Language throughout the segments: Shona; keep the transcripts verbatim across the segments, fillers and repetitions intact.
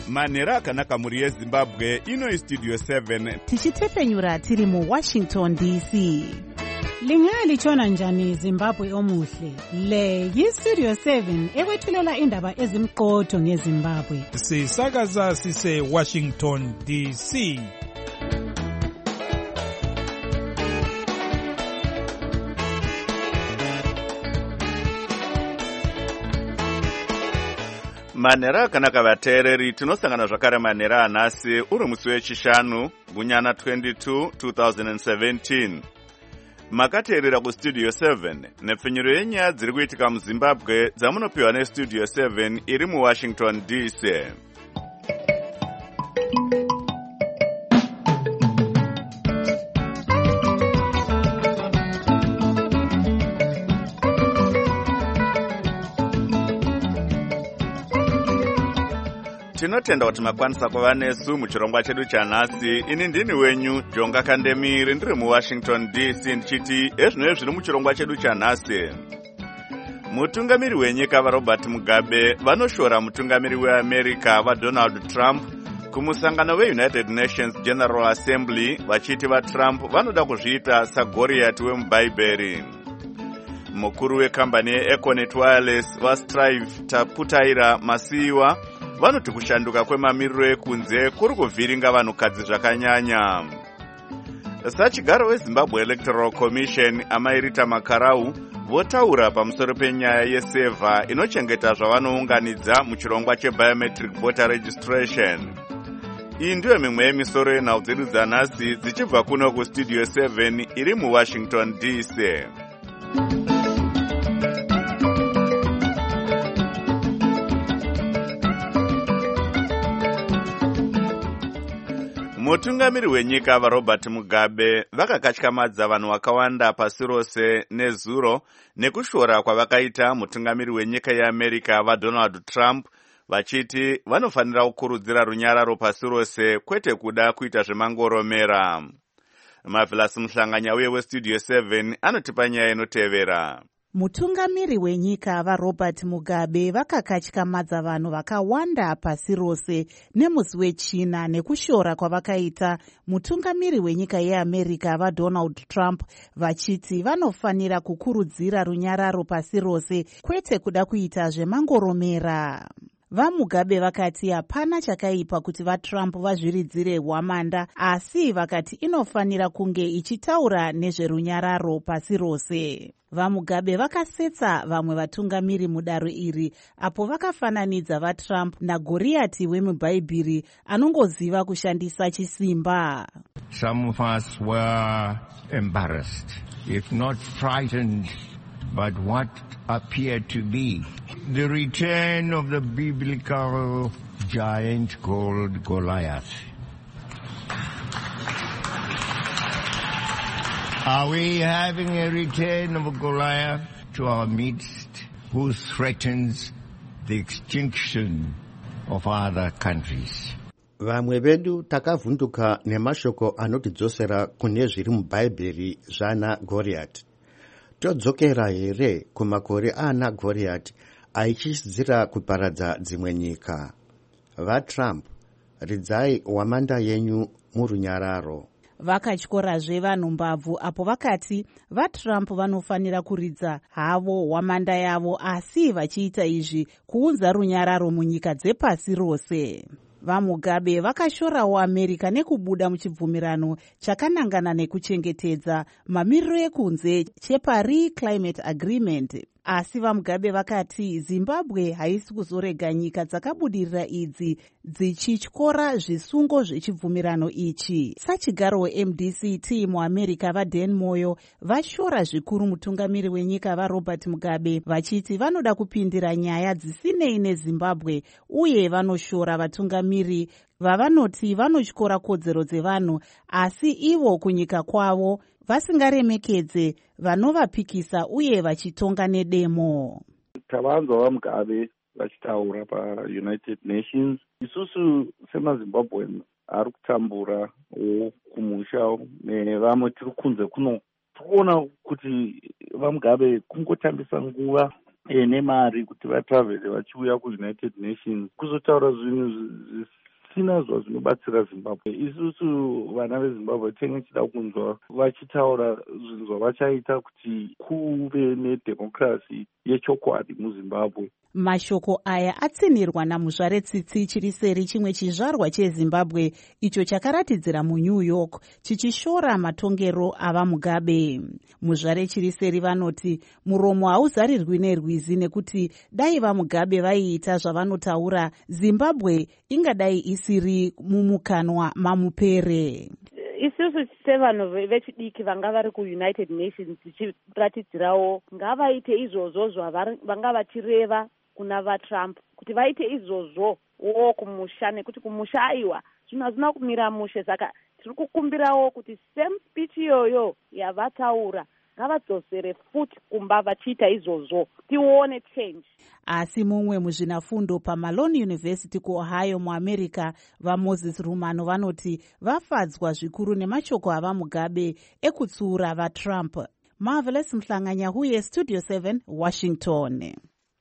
manhero akanaka mhuri yezimbabwe. Ino istudio seven tichitepfenyura tiri muwashington D C. Lingaya lichona njani Zimbabwe omuhle? Le yistudio seven ekwethulela indaba ezimqotho ngeZimbabwe. Sisakaza sise Washington D C. manhero akanaka vateereri, tinosangana zvakare manhero anhasi uri musi wechishanu gunyana twenty-two two thousand seventeen. Makateerera kustudio seven nepfenyuro yenyaya dziri kuitika muzimbabwe dzamunopiwa nestudio seven iri muwashington D C. Tinotenda kuti makwanisa kuva nesu muchirongwa chedu chanhasi. Ini ndini wenyu Jonga Kandemiri, ndiri muwashington D C ndichiti ezvino zviri muchirongwa chedu chanhasi. Mutungamiri wenyika vaRobert Mugabe vanoshora mutungamiri weAmerica vaDonald Trump kumusangano weUnited Nations General Assembly vachiti vaTrump vanoda kuzviita saGoriati wemubhaibheri. Mukuru wekambani yeEconet Wireless vaStrive Taputaira Masiyiwa vanoti kushanduka kwemamiriro ekunze kuri kuvhiringa vanhukadzi zvakanyanya. Sachigaro weZimbabwe Electoral Commission amairita Makarau votaura pamusoro penyaya yesevha inochengeta zvavanounganidza muchirongwa chebiometric voter registration. Iyi ndiyo mimwe yemisoro yenhau dzedu dzanhasi dzichibva kuno kustudio seven iri muwashington D C. Mutungamiri wenyika vaRobert Mugabe vakakatyamadza vanhu vakawanda pasi rose nezuro nekushora kwavakaita mutungamiri wenyika yeAmerica vaDonald Trump vachiti vanofanira kukurudzira runyararo pasi rose kwete kuda kuita zvemangoromera. Marvelous Muhlanganya uye westudio seven anotipa nyaya inotevera. Mutungamiri wenyika vaRobert Mugabe vakakatyamadza vanhu vakawanda pasi rose nemusi wechina nekushora kwavakaita mutungamiri wenyika yeAmerica vaDonald Trump vachiti vanofanira kukurudzira runyararo pasi rose kwete kuda kuita zvemangoromera. VaMugabe vakati hapana chakaipa kuti vaTrump vazviridzire hwamanda, asi vakati inofanira kunge ichitaura nezverunyararo pasi rose. VaMugabe vakasetsa vamwe vatungamiri mudaro iri apo vakafananidza vaTrump naGoriati wemubhaibheri anongoziva kushandisa chisimba. Some of us were embarrassed, if not frightened, but what appeared to be the return of the biblical giant called Goliath. Are we having a return of Goliath to our midst who threatens the extinction of other countries? Vamwe vedu takavhunduka nemashoko anotidzosera kune zviri mubhaibheri zvana Goriath. Todzokera here kumakore ana Goriath aichidzira kuparadza dzimwe nyika. VaTrump, ridzai hwamanda yenyu murunyararo. Vakatyorazve vanhu mbavhu apo vakati vaTrump vanofanira kuridza havo hwamanda yavo, asi vachiita izvi kuunza runyararo munyika dzepasi rose. VaMugabe vakashorawo America nekubuda muchibvumirano chakanangana nekuchengetedza mamiriro ekunze cheParis Climate Agreement. Asi VaMugabe vakati Zimbabwe haisi kuzorega nyika dzakabudirira idzi dzichityora zvisungo zvechibvumirano ichi. Sachigaro weM D C T muAmerica vaDan Moyo vashora zvikuru mutungamiri wenyika vaRobert Mugabe vachiti vanoda kupindira nyaya dzisinei neZimbabwe uye vanoshora vatungamiri vavanoti vanotyora kodzero dzevanhu asi ivo kunyika kwavo vasingaremekedze vanovapikisa uye vachitonga nedemo. Tavanzwa vaMugabe vachitaura paUnited Nations. Isusu semaZimbabwean ari kutambura kumusha nevamwe tiri kunze kuno, toona kuti vaMugabe kungotambisa nguva e, nemari kuti vatravhele vachiuya kuunited nations kuzotaura zvinhu zvisina zva zvinobatsira zimbabwe. Isusu vana vezimbabwe tenge chida kunzwa vachitaura zvinhu zvavachaita kuti kuve nedhemokirasi yechokwadi muzimbabwe. Mashoko aya atsinirwa namuzvare Tsitsi chiri seri chimwe chizvarwa chezimbabwe icho chakaratidzira muNew York chichishora matongero ava Mugabe. Muzvare chiri seri vanoti muromo hauzarirwi nerwizi nekuti dai vaMugabe vaiita zvavanotaura Zimbabwe ingadai isiri mumukanwa mamupere. Isusu sevanhu vechidiki vanga vari kuunited nations tichiratidzirawo ngavaite izvozvo zvavanga vachireva kuna vaTrump kuti vaite izvozvo wo kumusha nekuti kumusha aiwa zvinhu hazvina kumira mushe. Saka tiri kukumbirawo kuti same speech iyoyo yavataura ngavadzosere futi kumba vachiita izvozvo tione change. Asi mumwe muzvinafundo paMalone University kuOhio muAmerica vaMoses Rumano vanoti vafadzwa zvikuru nemashoko ava Mugabe ekutsiura vaTrump. Marvelous Mhlanganyahuye, Studio seven, Washington.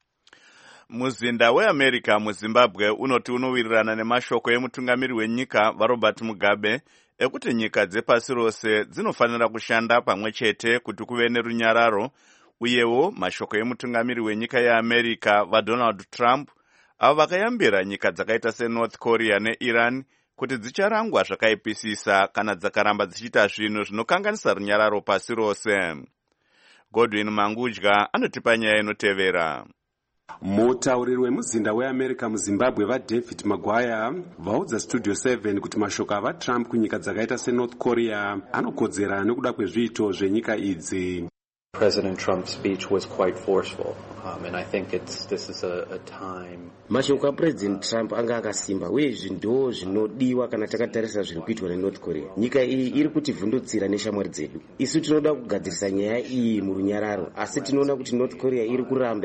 Muzinda weAmerica muZimbabwe unoti unowirirana nemashoko emutungamiri wenyika vaRobert Mugabe ekuti nyika dzepasi rose dzinofanira kushanda pamwe chete kuti kuve nerunyararo, uyewo mashoko emutungamiri wenyika yeAmerica vaDonald Trump avo vakayambira nyika dzakaita seNorth Korea neIran kuti dzicharangwa zvakaipisisa kana dzakaramba dzichiita zvinhu zvinokanganisa runyararo pasi rose. Godwin Mangudya anotipa nyaya inotevera. Mutauriri wemuzinda weAmerica muZimbabwe vaDavid Maguire vaudza Studio seven kuti mashoko ava Trump kunyika dzakaita seNorth Korea anokodzera nekuda kwezviito zvenyika idzi. President Trump's speech was quite forceful, um, and I think it's this is a, a time. Mashoko aPresident Trump anga akasimba uye ndo zvinodiwa kana takatarisa zviri kuitwa neNorth Korea. Nyika iyi iri kutivhundutsira neshamwari dzedu. Isu tinoda kugadzirisa nyaya iyi murunyararo, asi tinoona kuti North Korea iri kuramba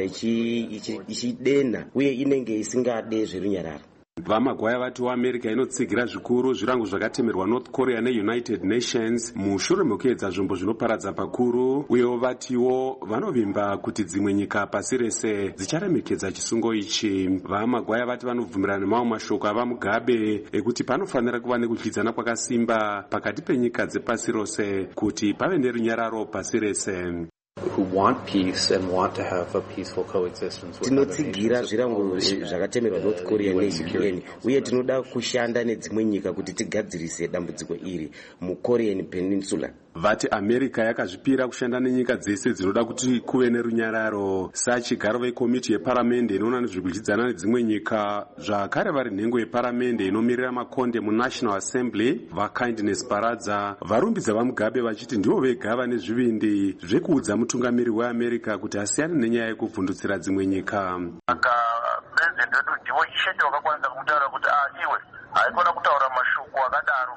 ichidena uye inenge isingade zverunyararo. Vamagwaya vati waAmerica inotsigira zvikuru zvirango zvakatemerwa North Korea neUnited Nations mushure mekuedza zvombo zvinoparadza pakuru, uyewo vatiwo vanovimba kuti dzimwe nyika pasi rese dzicharemekedza chisungo ichi. Vamagwaya vati vanovhumirana nemamwe mashoko ava Mugabe ekuti panofanira kuva nekudyidzana kwakasimba pakati penyika dzepasi rose kuti pave nerunyararo pasi rese. Who want peace and want to have a peaceful coexistence with tinotsigira zvirango zvakatemerwa North Korea neU N uye tinoda kushanda nedzimwe nyika kuti tigadzirise dambudziko iri muKorean Peninsula. Vati America yakazvipira kushanda nenyika dzese dzinoda kuti kuve nerunyararo. Sachigaro vekomiti yeparamende inoona nezvekudyidzana nedzimwe nyika zvakare vari nhengo yeparamende inomirira makonde muNational Assembly vaKindness Paradza varumbidza vaMugabe vachiti ndivo vega vane zvivindi zvekuudza mutungamiri weAmerica kuti asiyane nenyaya yekuvhundutsira dzimwe nyika. Saka president wedu ndiwo chete wakakwanisa kumutaura kuti ah iwe haikona kutaura mashoko akadaro.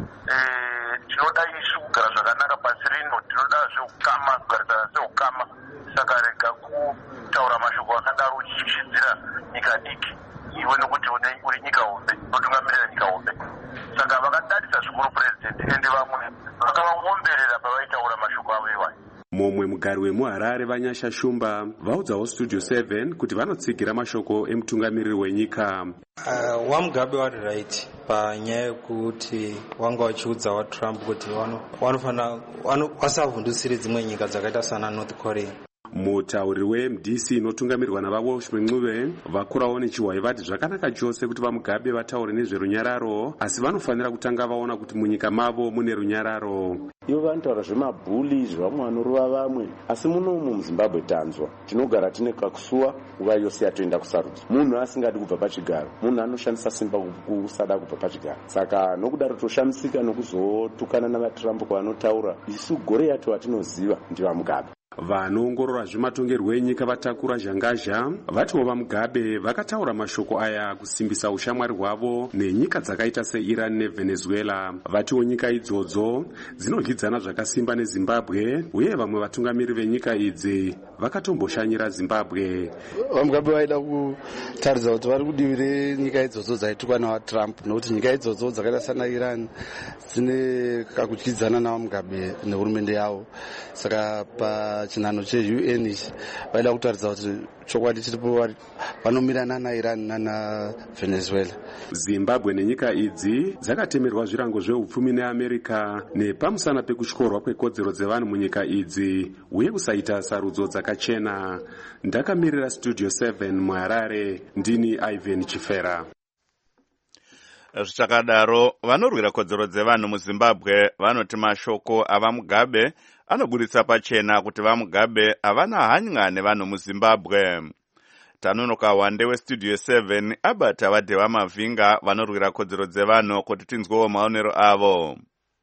Eh tinoda isu kugara zvakanaka pasi rino, tinoda zveukama kugarisana seukama, saka rega kutaura mashoko akadaro uchishidzira nyika diki iwe nokuti uri nyika hombe unotungamirira nyika hombe. Saka vakatarisa zvikuru president ende vamwe vakavawomberera pavaitaura mashoko avo iwayo. Momwe mugari wemuHarare Vanyasha Shumba vaudzawo Studio seven kuti vanotsigira mashoko emutungamiriri wenyika. Uh, waMugabe wari right panyaya yekuti wanga vachiudza waTrump kuti vanofana vasavhundutsire dzimwe nyika dzakaita sana North Korea. Mutauriri weM D C inotungamirwa navaWalsh Mncube vakurawo nechiwai vati zvakanaka chose kuti vaMugabe vataure nezverunyararo, asi vanofanira kutanga vaona kuti munyika mavo mune runyararo. Ivo vanotaura zvemabhuli zvevamwe vanorova vamwe, asi munomu muZimbabwe tanzwa tinogara tine kakusuwa nguva yose yatoenda kusarudzo. Munhu asingadi kubva pachigaro, munhu anoshandisa simba kusada kubva pachigaro. Saka nokudaro toshamisika nokuzotukana navaTrump kwavanotaura. Isu gore yacho watinoziva ndivaMugabe. Vanoongorora zvematongerwo enyika vatakura zhangazha vatiwo vaMugabe vakataura mashoko aya kusimbisa ushamwari hwavo nenyika dzakaita seIran neVenezuela. Vatiwo nyika idzodzo dzinodyidzana zvakasimba neZimbabwe uye vamwe vatungamiri venyika idzi vakatomboshanyira Zimbabwe. VaMugabe vaida kutaridza kuti vari kudivi renyika idzodzo dzaitukwa navaTrump nokuti nyika idzodzo dzakaita sana Iran dzine kakudyidzana navaMugabe nehurumende yavo. Saka pa pachinhano che-U N ichi vaida kutaridza kuti chokwadi chiripo vanomirana nairan nanavenezuela. Zimbabwe nenyika idzi dzakatemerwa zvirango zveupfumi neamerica nepamusana pekutyorwa kwekodzero dzevanhu munyika idzi uye kusaita sarudzo dzakachena. Ndakamirira studio seven muHarare, ndini Ivan Chifera. Zvichakadaro, vanorwira kodzero dzevanhu muZimbabwe vanoti mashoko avaMugabe anoburitsa pachena kuti vaMugabe havana hanya nevanhu muZimbabwe. Tanonoka Wande westudio seven abata vadheva mavhinga vanorwira kodzero dzevanhu kuti tinzwewo maonero avo.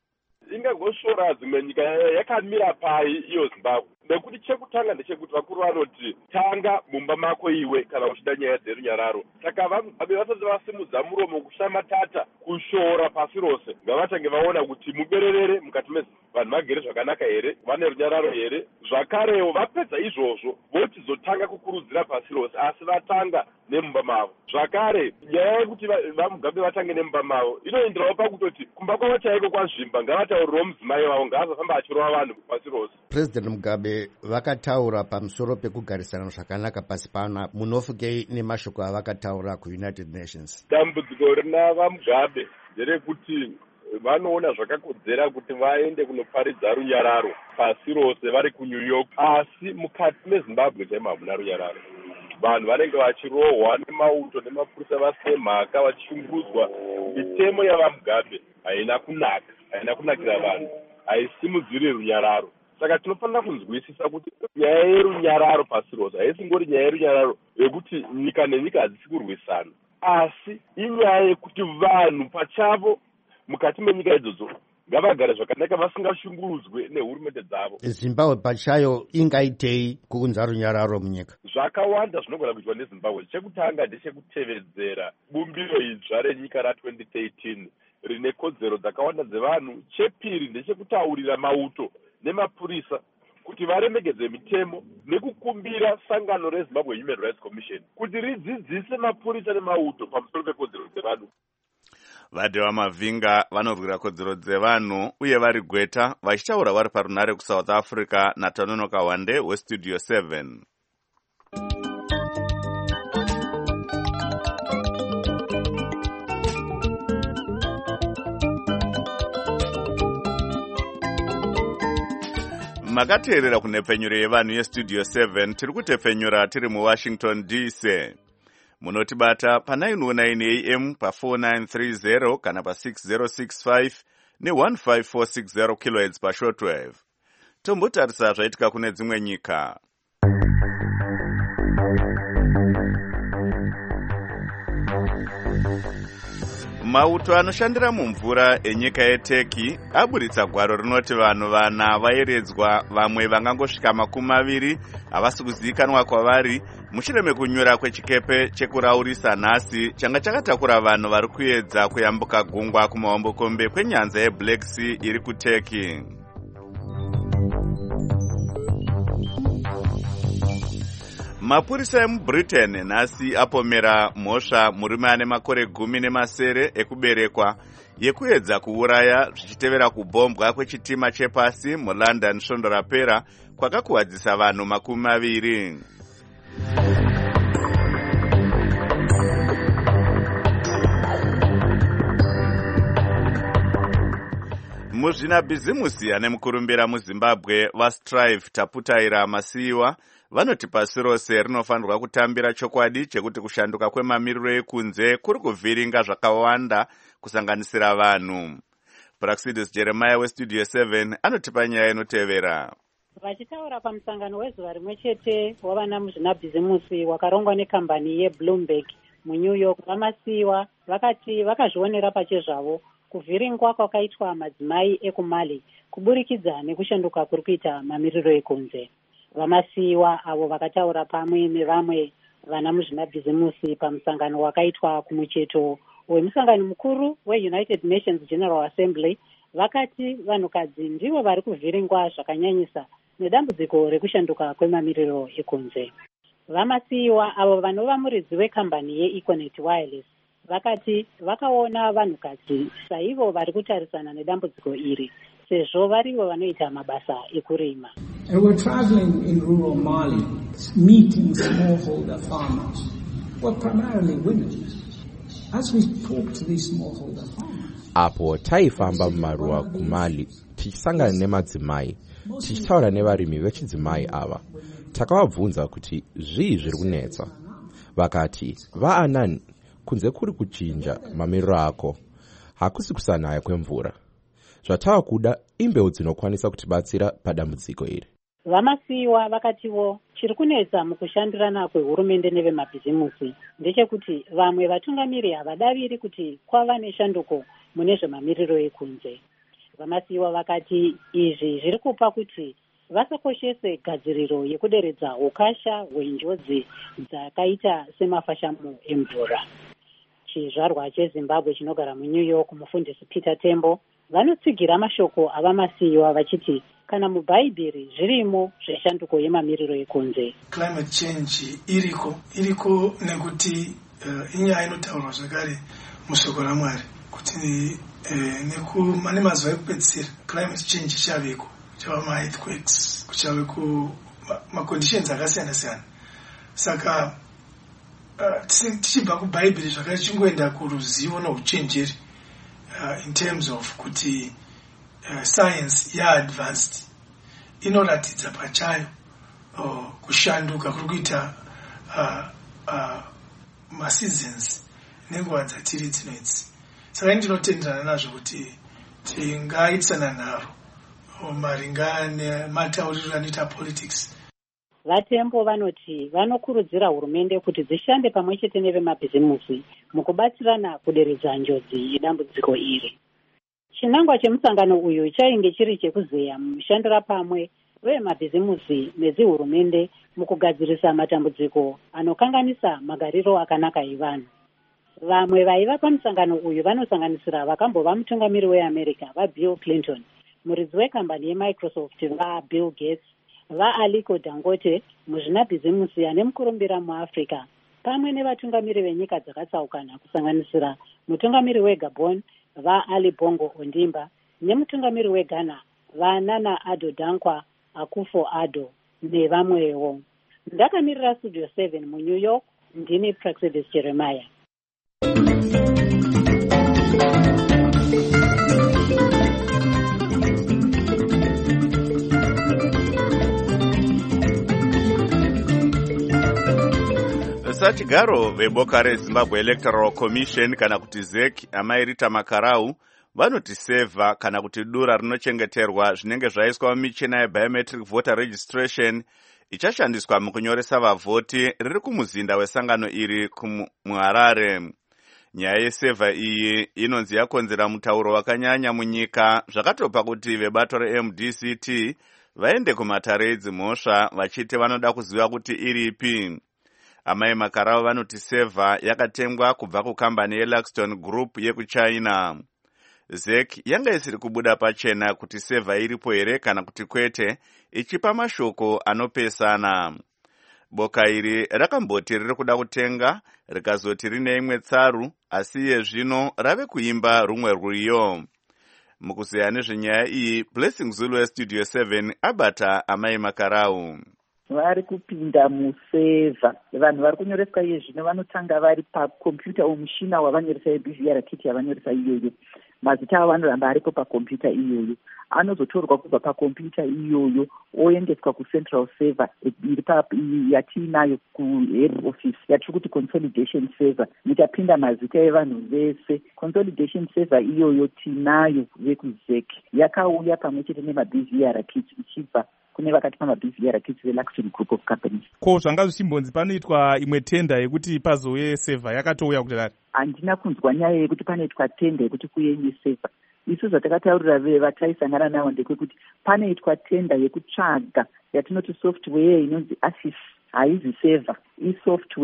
Ingangosvora dzimwe nyika yakamira pai iyo Zimbabwe nekuti chekutanga ndechekuti vakuru vanoti tanga mumba mako iwe kana uchida nyaya dzerunyararo. Saka vaMugabe vasati vasimudza muromo kushamatata kushora pasi rose ngavatange vaona kuti mubererere mukati mezi vanhu vagere zvakanaka here, vane runyararo here. Zvakarewo vapedza izvozvo vochizotanga kukurudzira pasi rose asi vatanga nemumba mavo. Zvakare nyaya yekuti vaMugabe vatange nemumba mavo inoenderawo pakutoti kumba kwavo chaiko kwazvimba ngavataurirewo mudzimai wavo ngaazofamba achirova vanhu pasi rose. President Mugabe vakataura pamusoro pekugarisana zvakanaka pasi pana, munofukei nemashoko avakataura kuUnited Nations? Dambudziko rina vaMugabe nderekuti vanoona zvakakodzera kuti vaende kunoparidza runyararo pasi rose vari kuNew York, asi mukati meZimbabwe chaimo hamuna runyararo. Vanhu vanenge vachirohwa nemauto nemapurisa vasine mhaka vachishungurudzwa. Mitemo yavaMugabe haina kunaka, haina kunakira vanhu, haisimudziri runyararo. Saka tinofanira kunzwisisa kuti nyaya yerunyararo pasi rose haisingori nyaya yerunyararo yekuti nyika nenyika hadzisi kurwisana, asi inyaya yekuti vanhu pachavo mukati menyika idzodzo ngavagare zvakanaka vasingashungurudzwe nehurumende dzavo. Zimbabwe pachayo ingaitei kuunza runyararo munyika? Zvakawanda zvinogona kuitwa neZimbabwe. Chekutanga ndechekutevedzera bumbiro idzva renyika ratwenty thirteen rine kodzero dzakawanda dzevanhu. Chepiri ndechekutaurira mauto nemapurisa kuti varemegedze mitemo nekukumbira sangano reZimbabwe Human Rights Commission kuti ridzidzise mapurisa nemauto pamusoro pekodzero dzevanhu. Vadheva mavhinga vanorwira kodzero dzevanhu uye vari gweta vachitaura vari parunare kuSouth Africa naTanonoka Wande westudio seven. Makateerera kunhepfenyuro yevanhu yestudio seven, tiri kutepfenyura tiri muWashington D C. Munotibata pa nine oh nine A M pa four nine three zero kana pa six zero six five ne one five four six zero kilohertz pa shortwave. Tombotarisa zvaitika kune dzimwe nyika. Mauto anoshandira mumvura enyika yeTurkey aburitsa gwaro rinoti vanhu vana vaeredzwa, vamwe vangangosvika makumi maviri havasi kuzivikanwa kwavari mushure mekunyura kwechikepe chekuraurisa nhasi changa chakatakura vanhu vari kuedza kuyambuka gungwa kumahombokombe kwenyanza yeBlack Sea iri kuTurkey. Mapurisa emuBritain nhasi apomera mhosva murume ane makore gumi nemasere ekuberekwa yekuedza kuuraya zvichitevera kubhombwa kwechitima chepasi muLondon svondo rapera kwakakuwadzisa vanhu makumi maviri. Muzvinabhizimusi ane mukurumbira muZimbabwe vaStrive Taputaira Masiyiwa vanoti pasi rose rinofanirwa kutambira chokwadi chekuti kushanduka kwemamiriro ekunze kuri kuvhiringa zvakawanda kusanganisira vanhu. Praxidis Jeremiah westudio seven anotipa nyaya inotevera. Vachitaura pamusangano wezuva rimwe chete wavana muzvinabhizimusi wakarongwa nekambani yeBloomberg muNew York, vaMasiyiwa vakati vakazvionera pachezvavo kuvhiringwa kwakaitwa madzimai ekumali kuburikidza nekushanduka kuri kuita mamiriro ekunze. VaMasiyiwa avo vakataura pamwe nevamwe vana muzvinabhizimusi pamusangano wakaitwa kumucheto wemusangano mukuru weUnited Nations General Assembly vakati vanhukadzi ndivo vari kuvhiringwa zvakanyanyisa nedambudziko rekushanduka kwemamiriro ekunze. VaMasiyiwa avo vanova muridzi wekambani yeEconet Wireless vakati vakaona vanhukadzi saivo vari kutarisana nedambudziko iri sezvo varivo vanoita mabasa ekurima. And we're traveling in rural Mali, meeting smallholder farmers. Well, primarily women. As we talk to these smallholder farmers, apo taifamba mumaruwa kuMali tichisangana nemadzimai tichitaura nevarimi vechidzimai ava takavabvunza kuti zvii zviri kunetsa. Vakati vaanani, kunze kuri kuchinja mamiriro ako hakusi kusanaya kwemvura. Zvatava kuda imbeu dzinokwanisa kutibatsira padambudziko iri. Vamasiyiwa vakatiwo chiri kunetsa mukushandirana kwehurumende nevemabhizimusi ndechekuti vamwe vatungamiri havadaviri kuti kwava neshanduko mune zvemamiriro ekunze. Vamasiyiwa vakati izvi zviri kupa kuti vasakoshese gadziriro yekuderedza ukasha hwenjodzi dzakaita semafashamo emvura. Chizvarwa cheZimbabwe chinogara muNew York, mufundisi Peter Tembo, vanotsigira mashoko avamasiyiwa vachiti kana mubhaibheri zvirimo zveshanduko yemamiriro ekunze. Climate change iriko iriko nekuti uh, inyaya inotaurwa zvakare mushoko raMwari kuti uh, nekumane mazuva ekupedzisira climate change ichaveko, kuchava ma-earthquakes, kuchave ku ma-conditions akasiyana siyana. Saka uh, tichibva kubhaibheri zvakare chingoenda kuruzivo nouchenjeri uh, in terms of kuti uh, science ya-advanced inoratidza pachayo uh, kushanduka kuri kuita uh, uh, ma-seasons nenguva dzatiri dzinodzi. Saka ndinotenderana nazvo kuti tingaitsana nharo maringa nematauriro anoita politics. Vatembo vanoti vanokurudzira hurumende kuti dzishande pamwe chete nevemabhizimusi mukubatsirana kuderedza njodzi yedambudziko iri. Chinangwa chemusangano uyu chainge chiri chekuzeya mushandira pamwe vemabhizimusi nedzihurumende mukugadzirisa matambudziko anokanganisa magariro akanaka evanhu. Vamwe vaiva pamusangano uyu vanosanganisira vakambova mutungamiri weAmerica vaBill Clinton, muridzi wekambani yeMicrosoft vaBill Gates, vaAliko Dangote, muzvinabhizimusi ane mukurumbira muAfrica, pamwe nevatungamiri venyika dzakatsaukana kusanganisira mutungamiri weGabon vaAli Bongo Ondimba nemutungamiri weGhana vaNana Addo Dankwa Akufo-Addo nevamwewo. Ndakamirira Studio seven muNew York, ndini Praxedis Jeremiah. Sachigaro veboka reZimbabwe Electoral Commission kana kuti Z E C amairita makarau vanoti seva kana kuti dura rinochengeterwa zvinenge zvaiswa mumichina yebiometric voter registration ichashandiswa mukunyoresa vavhoti riri kumuzinda wesangano iri kuMuharare. Nyaya yeseva iyi inonzi yakonzera mutauro wakanyanya munyika, zvakatopa kuti vebato reM D C T vaende kumatare edzimhosva vachiti vanoda kuziva kuti iripi. Amai makarau vanoti seva yakatengwa kubva kukambani yeLaxton Group yekuChina. Z E C yanga isiri kubuda pachena kuti seva iripo here kana kuti kwete, ichipa mashoko anopesana. Boka iri rakamboti riri kuda kutenga rikazoti rine imwe tsaru, asi yezvino rave kuimba rumwe rwiyo. Mukuzeya nezvenyaya iyi, Blessing Zulu weStudio seven abata amai makarau. Vari kupinda museva. Vanhu vari kunyoreswa iye zvino vanotanga vari pakompyuta omushina wavanyoresa B V R kit yavanyoresa iyoyo. Mazita avo anoramba aripo pakompyuta iyoyo. Anozotorwa kubva pakompyuta iyoyo oendeswa kucentral server iri yatiinayo kuhead office yatiri kuti consolidation server. Nitapinda mazita evanhu vese. Consolidation server iyoyo tinayo vekuZ E C yakauya pamwe chete nemaB V R kit ichibva kune vakati pamaB V R kit veLaxton Group of Companies. Ko zvanga zvichimbonzi panoitwa imwe tenda yekuti pazouye server yakatouya kudai? Handina kunzwa nyaya yekuti panoitwa tenda yekuti kuyenye server. Isu zvatakataurira vataisangana navo ndekuti panoitwa tenda yekutsvaga yatinoti software inonzi ASIS, haizi server, isoftware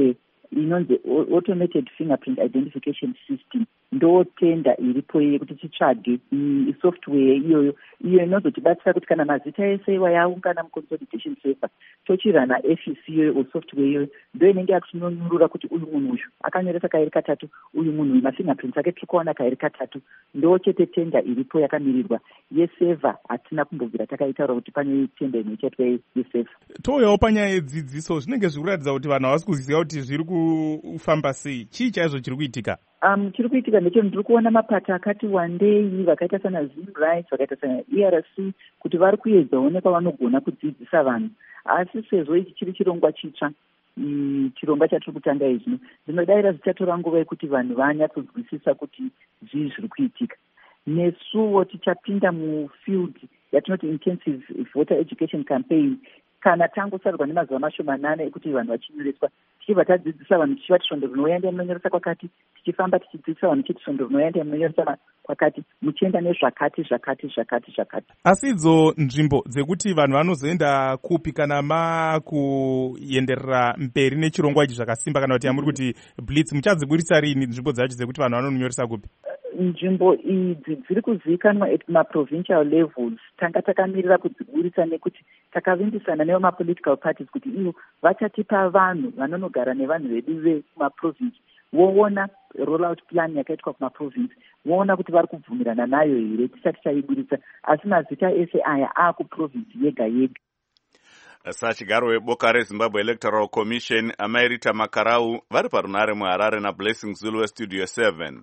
inonzi automated fingerprint identification system ndo tenda iripo yekuti titsvage software iyoyo iyo inozotibatsira kuti kana mazita ese iwa yaungana muconsolidation server tochirana F E C iyoyo software iyoyo ndo inenge yakutinonyurura kuti uyu munhu uyu akanyoresa kairi katatu, uyu munhu uyu mafingerprints ake tiri kuona kairi katatu. Ndo chete tenda iripo yakamirirwa yeseva. Hatina kumbobvira takaitaura kuti pane tenda imwe chaitwa yeseva. Touyawo panyaya yedzidziso, zvinenge zviri kuratidza kuti vanhu havasi kuziva kuti zviri kufamba sei. Chii chaizvo chiri kuitika? Um, chiri kuitika ndechoti ndiri kuona mapato akati wandei vakaita sana Zimrights, vakaita sana E R C kuti vari kuedzawo nepavanogona kudzidzisa vanhu. Asi sezvo ichi chiri chirongwa chitsva, chirongwa chatiri kutanga izvi, ndinodavira zvichatora nguva yekuti vanhu vanyatsodzwisisa kuti zvii zviri kuitika. Nesuwo tichapinda mufield yatinoti intensive voter education campaign kana tangosarurwa nemazuva mashomanana ekuti vanhu vachinyoreswa, tichibva tadzidzisa vanhu tichivati svondo rinoenda munonyoresa kwakati, tichifamba tichidzidzisa vanhu tichiti svondo rinoenda munonyoresa kwakati, muchienda nezvakati zvakati zvakati zvakati. Asi idzo nzvimbo dzekuti vanhu vanozoenda kupi kana makuenderera mberi nechirongwa ichi zvakasimba, kana kuti yamuri kuti blitz, muchadziburitsa rini nzvimbo dzacho dzekuti vanhu vanonyoresa kupi? Nzvimbo idzi dziri kuzivikanwa at maprovincial levels. Tanga takamirira kudziburitsa nekuti takavimbisana nevemapolitical parties kuti ivo vachatipa vanhu vanonogara nevanhu vedu vekumaprovince voona rollout plan yakaitwa kumaprovince, voona kuti vari kubvumirana nayo here tisati taiburitsa, asi mazita ese aya akuprovince yega yega. Sachigaro weboka reZimbabwe Electoral Commission Amairita Makarau vari parunare muHarare naBlessing Zulu weStudio seven.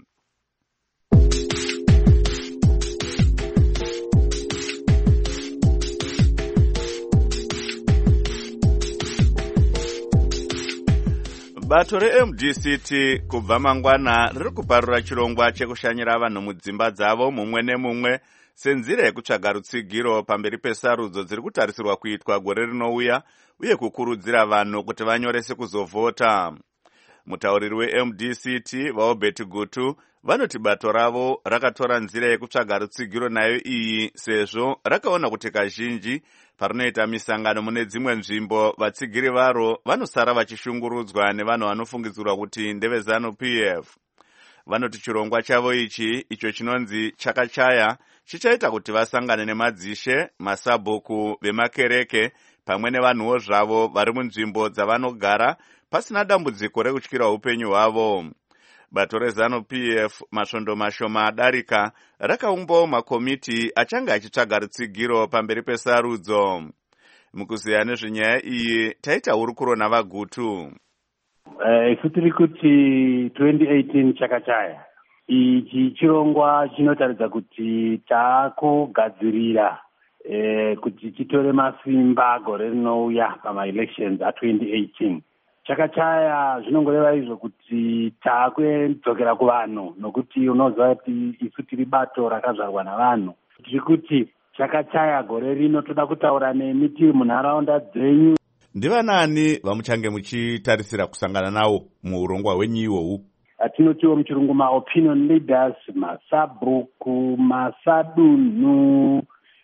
Bato reM D C T kubva mangwana riri kuparura chirongwa chekushanyira vanhu mudzimba dzavo mumwe nemumwe senzira yekutsvaga rutsigiro pamberi pesarudzo dziri kutarisirwa kuitwa gore rinouya uye kukurudzira vanhu kuti vanyorese kuzovhota. Mutauriri weM D C T vaObert Gutu vanoti bato ravo rakatora nzira yekutsvaga rutsigiro nayo iyi sezvo rakaona kuti kazhinji parinoita misangano mune dzimwe nzvimbo vatsigiri varo vanosara vachishungurudzwa nevanhu vanofungidzirwa kuti ndeve ZANU P F. Vanoti chirongwa chavo ichi icho chinonzi chakachaya chichaita kuti vasangane nemadzishe, masabhuku vemakereke pamwe nevanhuwo zvavo vari munzvimbo dzavanogara pasina dambudziko rekutyira upenyu hwavo. Bato reZANU P F masvondo mashoma adarika rakaumbawo makomiti achanga achitsvaga rutsigiro pamberi pesarudzo. Mukuziya nezvenyaya iyi taita hurukuro navaGutu. Isu tiri kuti twenty eighteen chakachaya. Ichi chirongwa chinotaridza kuti takugadzirira eh, kuti chitore masimba gore rinouya pama-elections a twenty eighteen. Chakachaya zvinongoreva izvo kuti takudzokera kuvanhu, nokuti unoziva kuti isu tiri bato rakazvarwa navanhu. Tiri kuti chakachaya gore rino toda kutaura nemi tiri munharaunda dzenyu. Ndivanani vamuchange muchitarisira kusangana nawo muurongwa hwenyu ihwohwu? Atinotiwo muchirungu ma-opinion leaders, masabhuku, masadunhu,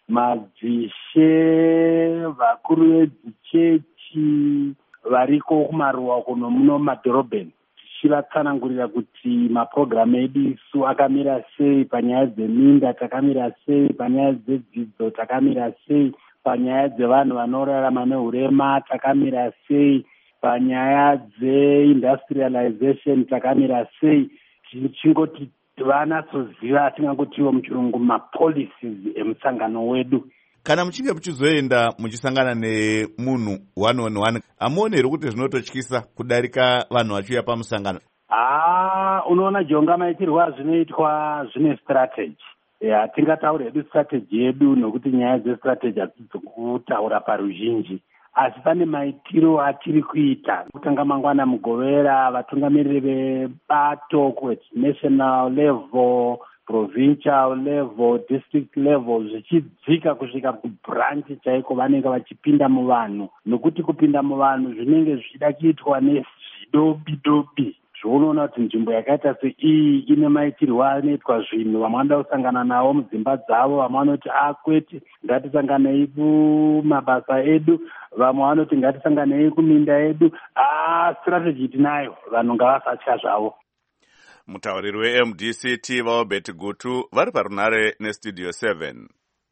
madzishe, vakuru vedzichechi variko kumaruwa kuno muno madhorobheni, tichivatsanangurira kuti mapurogiramu edu isu akamira sei, panyaya dzeminda takamira sei, panyaya dzedzidzo takamira sei, panyaya dzevanhu vanorarama nehurema takamira sei, panyaya dzeindustrialization takamira sei. Tichingoti vanatsoziva atingangotiwo muchirungu mapolicies emusangano wedu. Kana muchinge muchizoenda muchisangana nemunhu one on one, amuoni here kuti zvinototyisa kudarika vanhu vachiuya pamusangano? Ah, unoona jonga maitirwo azvinoitwa zvine strategy. Hatingataura hedu strategy yedu nokuti nyaya dzestrategy hadzisi kutaura paruzhinji, asi pane maitiro atiri kuita. Kutanga mangwana mugovera vatungamiriri vebato ku national level, provincial level, district level, zvichidzika kusvika kubranch chaiko vanenge vachipinda muvanhu, nokuti kupinda muvanhu zvinenge zvichida kuitwa nezvidobi dobi. Zvounoona kuti nzvimbo yakaita seiyi ine maitirwo anoitwa zvinhu, vamwe vanoda kusangana navo mudzimba dzavo, vamwe vanoti akwete ngatisanganei kumabasa edu, vamwe vanoti ngatisanganei kuminda yedu. Ah, strategy tinayo, vanhu ngavasatya zvavo. Mutauriri we-M D C T vaobert Gutu vari parunare nestudio seven.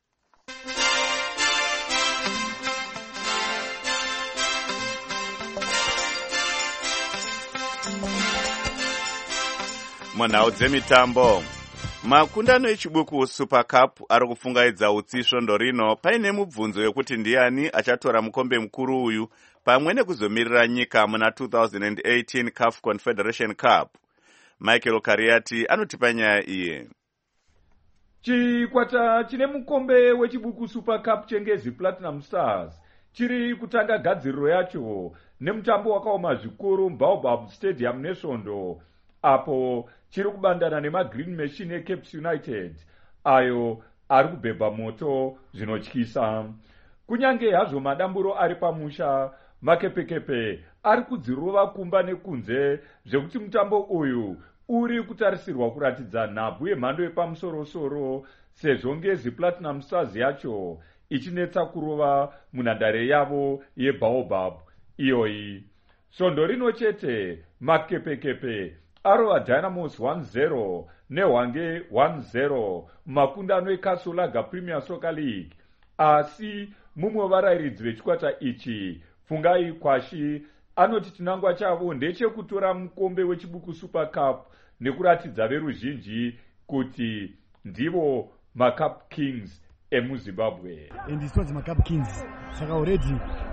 Munhau dzemitambo, makundano echibuku Super Cup ari kufungaidza utsi svondo rino paine mubvunzo wekuti ndiani achatora mukombe mukuru uyu pamwe nekuzomirira nyika muna two thousand eighteen C A F Confederation Cup. Michael Kariati anotipa nyaya iye. Chikwata chine mukombe wechibuku Super Cup chengezi Platinum Stars chiri kutanga gadziriro yacho nemutambo wakaoma zvikuru muBaobab Stadium nesvondo, apo chiri kubandana nemagreen machine eCapes United ayo ari kubhebha moto zvinotyisa. Kunyange hazvo madamburo ari pamusha, makepekepe ari kudzirova kumba nekunze zvekuti mutambo uyu uri kutarisirwa kuratidza nhabvu yemhando yepamusoro-soro, sezvo ngezi Platinum Stars yacho ichinetsa kurova munhandare yavo yeBaobab iyoyi. Svondo rino chete makepekepe arova Dynamos one zero neHwange one zero mumakundano eKasolaga Premier Soccer League, asi mumwe wevarairidzi vechikwata ichi Fungai Kwashi anoti chinangwa chavo ndechekutora mukombe wechibuku Super Cup nekuratidza veruzhinji kuti ndivo maCup Kings emuZimbabwe. And it's not maCup Kings. Saka already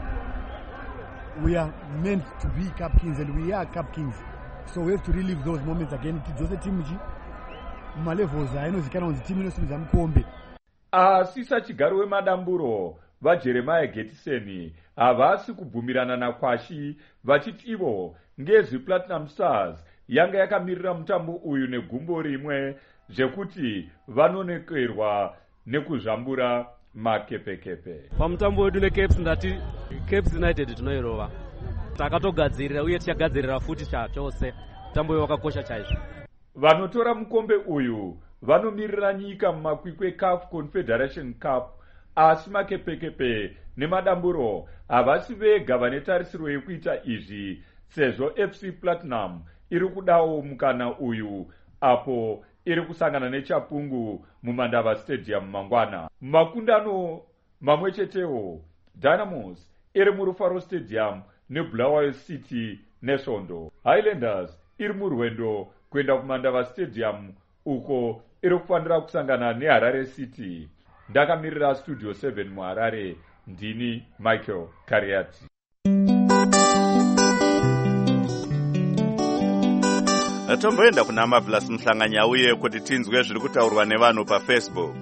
we are meant to be Cup Kings and we are Cup Kings. So we have to relive those moments again. Tidzose timu chi malevels ainozikana kunzi timu inosimudza mukombe. Asisa chigaro wemadamburo vaJeremiah Getiseni havasi kubvumirana naKwashi vachiti ivo ngezi Platinum Stars yanga yakamirira mutambo uyu negumbo rimwe zvekuti vanonekerwa nekuzvambura makepekepe. Pamutambo wedu neCapes ndati Capes United tinoirova. Takatogadzirira uye tichagadzirira futi chose. Mutambo uyu wakakosha chaizvo. Vanotora mukombe uyu vanomirira nyika mumakwikwi eC A F Confederation Cup, asi makepekepe nemadamburo havasi vega vane tarisiro yekuita izvi, sezvo F C Platinum iri kudawo mukana uyu apo iri kusangana neChapungu muMandava Stadium mangwana. Makundano mamwe chetewo Dynamos iri muRufaro Stadium neBulawayo City nesvondo. Highlanders iri murwendo kuenda kuMandava Stadium uko iri kufanira kusangana neHarare City. Ndakamirira Studio seven muHarare, ndini Michael Kariati. Tomboenda kuna Marvelous Mhlanganya uye kuti tinzwe zviri kutaurwa nevanhu paFacebook.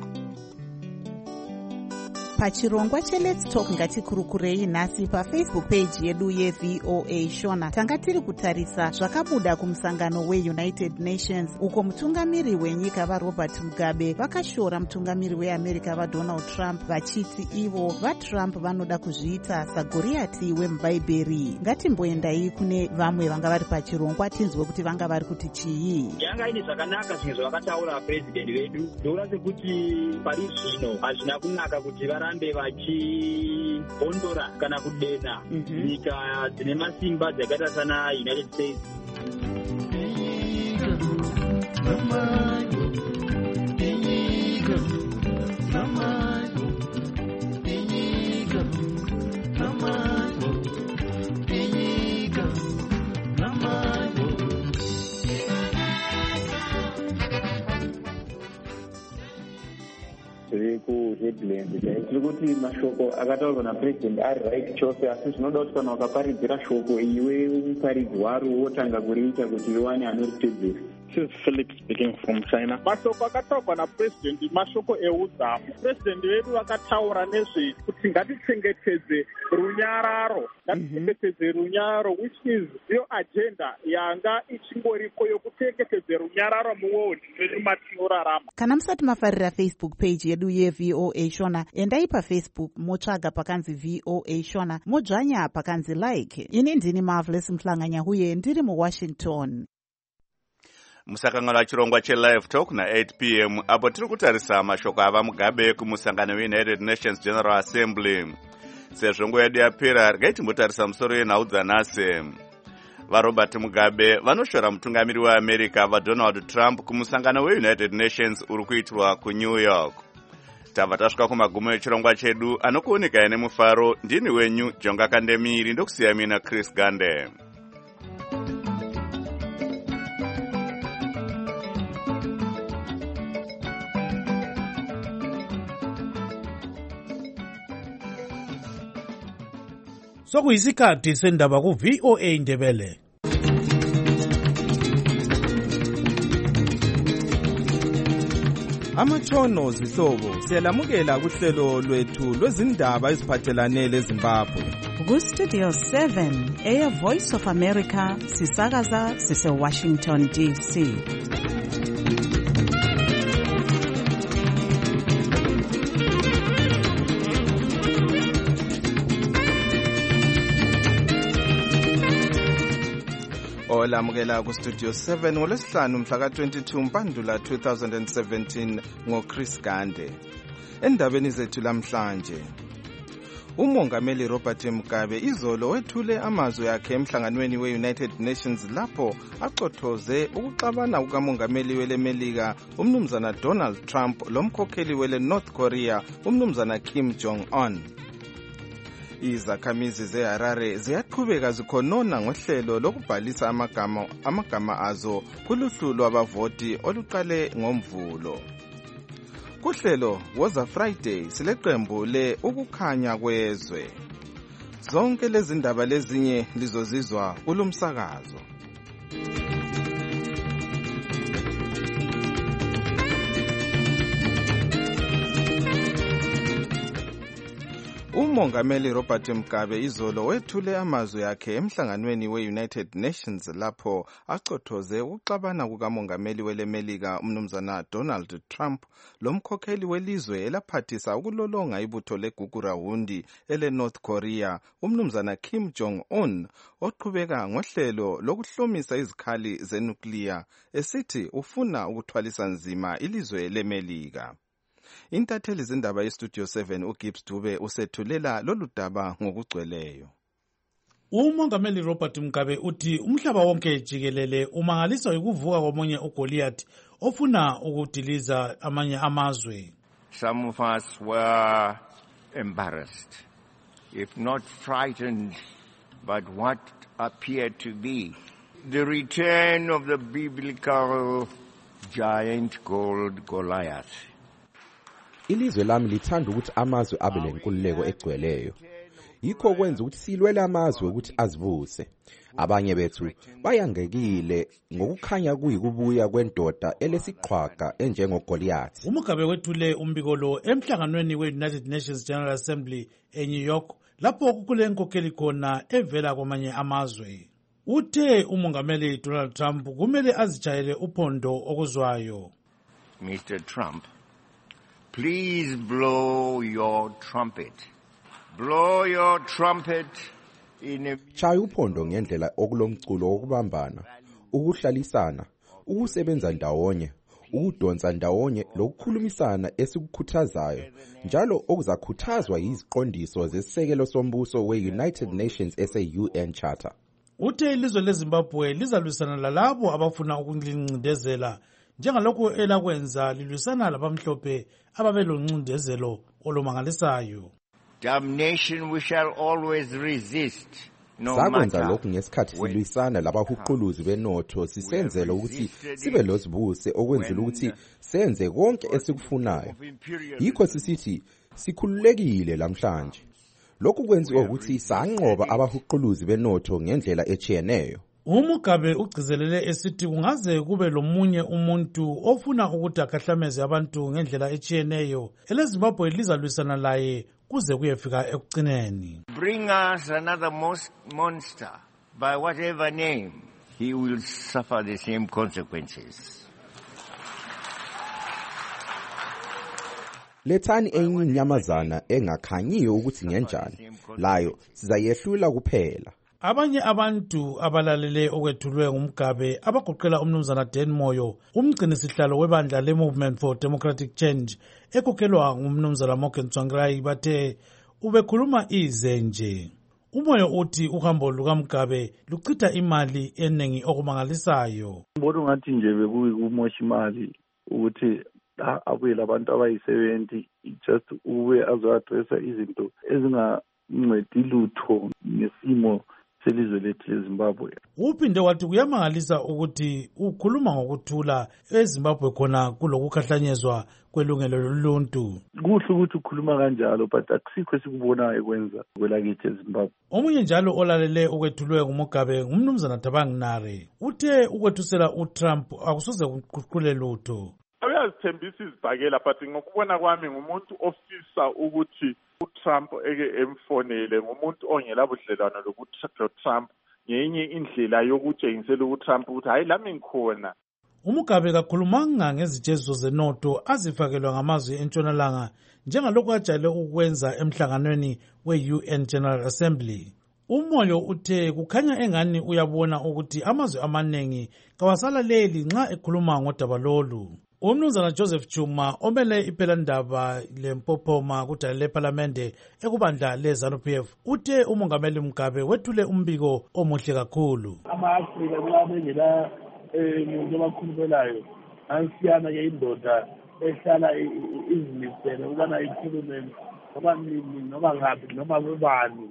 Pachirongwa cheLet's Talk ngatikurukurei nhasi paFacebook page yedu yeV O A Shona. Tanga tiri kutarisa zvakabuda kumusangano weUnited Nations uko mutungamiri wenyika vaRobert Mugabe vakashora mutungamiri weAmerica vaDonald Trump vachiti ivo vaTrump vanoda kuzviita saGoriati wemubhaibheri. Ngatimboendai kune vamwe vanga vari pachirongwa tinzwe kuti vanga vari kuti chii. Yanga ine zvakanaka zvinhu zvavakataura president vedu ndokuda sekuti pari zvino hazvina kunaka kuti vara varambe vachibondora kana kudena nyika dzine masimba dzakaita sana United States. tiri kuti mashoko akataurwa napresident ari right chose, asi zvinoda kuti kana wakaparidzira shoko iwe muparidzi waro wotanga kuriita kuti riwane anoritedzera. This is Philip speaking from China. Mashoko akataurwa napresident mashoko eudzamu. President vedu vakataura nezve kuti ngatichengetedze runyararo, ngatichengetedze runyararo, which is iyo agenda yanga ichingoriko yokuchengetedze runyararo muworld medu matinorarama. Kana musati mafarira Facebook page yedu yeV O A Shona, endai paFacebook motsvaga pakanzi V O A Shona, modzvanya pakanzi like. Ini ndini Marvelous Mhlanganya uye ndiri muWashington. Musakangana wachirongwa cheLive Talk na eight p m apo tiri kutarisa mashoko ava Mugabe kumusangano weUnited Nations General Assembly. Sezvo nguva yedu yapera regai timbotarisa musoro yenhau dzanhasi. vaRobert Mugabe vanoshora mutungamiri weAmerica vaDonald Trump kumusangano weUnited Nations uri kuitirwa kuNew York. Tava tasvika kumagumo echirongwa chedu, anokuonekai nemufaro. Ndini wenyu Jonga Kandemiri, ndokusiya mina Chris Gande. Sokuyisikhathi sendaba ku V O A Ndebele. Amatshono zihlobo siyalamukela kuhlelo lwethu lwezindaba eziphathelane leZimbabwe. Ku Studio seven eya Voice of America sisakaza sise Washington D C. Olamukela ku Studio seven ngolwesihlanu mhla ka twenty-two Mpandula two thousand seventeen ngo Chris Gande. Endabeni zethu lamhlanje, umongameli Robert Mugabe izolo wethule amazwi akhe emhlanganweni we-United Nations lapho aqothoze ukuxabana kukamongameli welemelika umnumzana Donald Trump lomkhokheli wele North Korea umnumzana Kim Jong-un. Izakhamizi zeHarare ziyaqhubeka zikhonona ngohlelo lokubhalisa amagama amagama azo kuluhlu lwabavoti oluqale ngoMvulo. Kuhlelo Woza Friday sileqembu le ukukhanya kwezwe. Zonke lezi ndaba lezinye lizozizwa kulumsakazo. Umongameli Robert Mugabe izolo wethule amazwi akhe emhlanganweni we-United Nations lapho aqothoze ukuxabana kukamongameli welemelika umnumzana Donald Trump lomkhokheli welizwe elaphathisa ukulolonga ibutho leGugurahundi ele North Korea umnumzana Kim Jong-un oqhubeka ngohlelo lokuhlomisa izikhali zenuclear esithi ufuna ukuthwalisa nzima ilizwe lemelika. Intatheli zindaba yeStudio seven uGibbs Dube usethulela lolu daba ngokugcweleyo. Umongameli Robert Mugabe uthi umhlaba wonke jikelele umangaliswa ukuvuka komunye uGoliath ofuna ukudiliza amanye amazwe. Some of us were embarrassed, if not frightened, but what appeared to be the return of the biblical giant called Goliath. Ilizwe lami lithanda ukuthi amazwe abe lenkululeko egcweleyo. Yikho kwenza ukuthi silwele amazwe ukuthi azibuse. Abanye bethu bayangekile ngokukhanya kuyikubuya kwendoda elesiqhwaga enjengogoliath. uMugabe wethule umbiko lo emhlanganweni we-United Nations General Assembly eNew York lapho kukule nkokheli khona evela kwamanye amazwe. Uthe umongameli Donald Trump kumele azijayele uphondo okuzwayo. Mister Trump, please blow your trumpet. Blow your trumpet in a... Chaya uphondo ngendlela okulomculo wokubambana, ukuhlalisana, ukusebenza ndawonye, ukudonsa ndawonye lokukhulumisana esikukhuthazayo, njalo okuzakhuthazwa yiziqondiso zesisekelo sombuso we-United Nations ese-U N Charter. Uthe ilizwe leZimbabwe lizalwisana lalabo abafuna ukulincindezela njengalokho elakwenza lilwisana labamhlophe ababeloncindezelo olumangalisayo. Damnation we shall always resist. No Sakwenza lokhu ngesikhathi silwisana labahuquluzi benotho sisenzela ukuthi sibe lozibuse okwenzela ukuthi senze konke esikufunayo. Yikho sisithi sikhululekile lamhlanje. Lokhu kwenziwa ukuthi sanqoba abahuquluzi benotho ngendlela echiyeneyo. uMugabe ugcizelele esithi kungaze kube lomunye umuntu ofuna ukuthi akahlameze abantu ngendlela echiyeneyo eleZimbabwe lizalwisana laye kuze kuyefika ekugcineni. Bring us another monster by whatever name, he will suffer the same consequences. Lethani enye inyamazana engakhanyiyo ukuthi ngenjani, layo sizayehlula kuphela. Abanye abantu abalalele okwethulwe nguMugabe abagoqela umnumzana Dan Moyo, umgcini sihlalo webandla le-Movement for Democratic Change ekhokhelwa ngumnumzana Morgan Tsvangirai bathe ubekhuluma ize nje. Umoya uthi uhambo lukaMugabe luchitha imali eningi okumangalisayo. Mbona ungathi nje bekuyikumosha imali ukuthi abuye labantu abayi-seventy just ubuye azo-adressa izinto ezingancedi lutho ngesimo selizwe lethu leZimbabwe. Uphinde wathi kuyamangalisa ukuthi ukhuluma ngokuthula eZimbabwe khona kulokukhahlanyezwa kwelungelo loluntu. Kuhle ukuthi ukhuluma kanjalo but akusikho esikubonayo ekwenza kwelakithi eZimbabwe. Omunye njalo olalele ukwethulwe nguMugabe ngumnumzana Thabang Nare uthe ukwethusela uTrump akusoze kuqhule lutho. Uyazithembisa izibhakela but ngokubona kwami ngumuntu ofisa ukuthi uTrump eke emfonele, ngumuntu ongela budlelwano lokuTrump ngenye indlela yokutshengisela uTrump ukuthi hayi lami ngikhona. uMugabe kakhulumanga ngezitsheziso zenotho azifakelwa ngamazwe entshonalanga njengalokhu ajayele ukwenza emhlanganweni we-U N General Assembly. Umoyo uthe kukhanya engani uyabona ukuthi amazwe amaningi kawasalaleli nxa ekhuluma ngodaba lolu. Umnumzana Joseph Chuma omele ipelandaba leMpophoma kudala leParlamente ekubandla leZANU-P F uthe umongameli Mugabe wethule umbiko omuhle kakhulu. Ama-Afrika nxa bengela umuntu abakhulumelayo ansiyana ke indoda ehlala izimisele ukubana ikhulume noma nini noma ngaphi noma kubani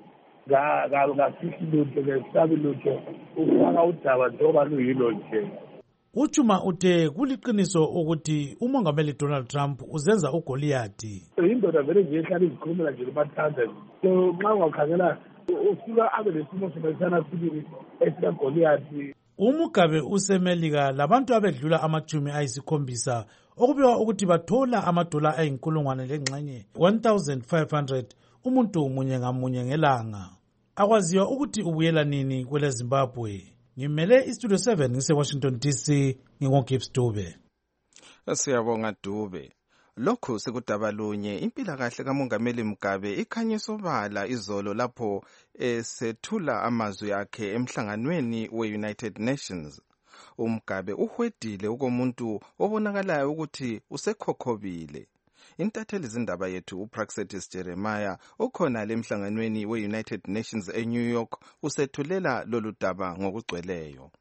ngafihli lutho ngesabi lutho ufaka udaba njengoba luyilo nje. Uchuma uthe kuliqiniso ukuthi umongameli Donald Trump uzenza uGoliathi. Indoda vele nje ehlala izikhulumela nje kubathanda. So nxa ungakhangela ufika abe lesimo sebenzana sibili esika Goliathi. uMugabe usemelika labantu abedlula amachumi ayisikhombisa okubekwa ukuthi bathola amadola ayinkulungwane lengxenye one thousand five hundred umuntu munye ngamunye ngelanga. Akwaziwa ukuthi ubuyela nini kwele Zimbabwe. Ngimele iStudio seven ngise-Washington D C ngingoGibbs Dube. Siyabonga Dube. Lokhu sekudaba lunye impilakahle kamongameli Mugabe ikhanye sobala izolo lapho esethula amazwi akhe emhlanganweni we-United Nations. uMugabe uhwedile ukomuntu obonakalayo ukuthi usekhokhobile. Intatheli zindaba yethu uPraxetis Jeremiah okhona lemhlanganweni we-United Nations eNew York usethulela lolu daba ngokugcweleyo.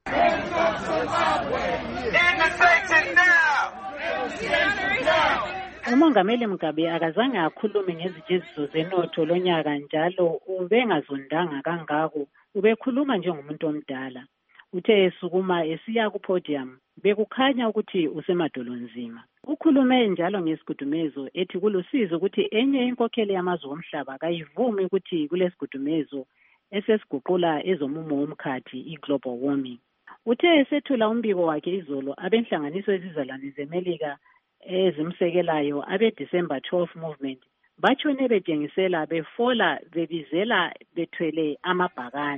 Umongameli Mugabe akazange akhulume ngezitsheziso zenotho lonyaka njalo ubengazondanga kangako, ubekhuluma njengomuntu omdala. Uthe esukuma esiya ku podium bekukhanya ukuthi usemadolonzima. Ukhulume njalo ngesigudumezo ethi kulusizo ukuthi enye inkokheli yamazwe omhlaba kayivumi ukuthi kulesigudumezo esesiguqula ezomumo womkhathi i-global warming. Uthe esethula umbiko wakhe izolo abenhlanganiso ezizalwane zeMelika ezimsekelayo abe-December twelfth movement batshone betshengisela befola bebizela bethwele amabhakani.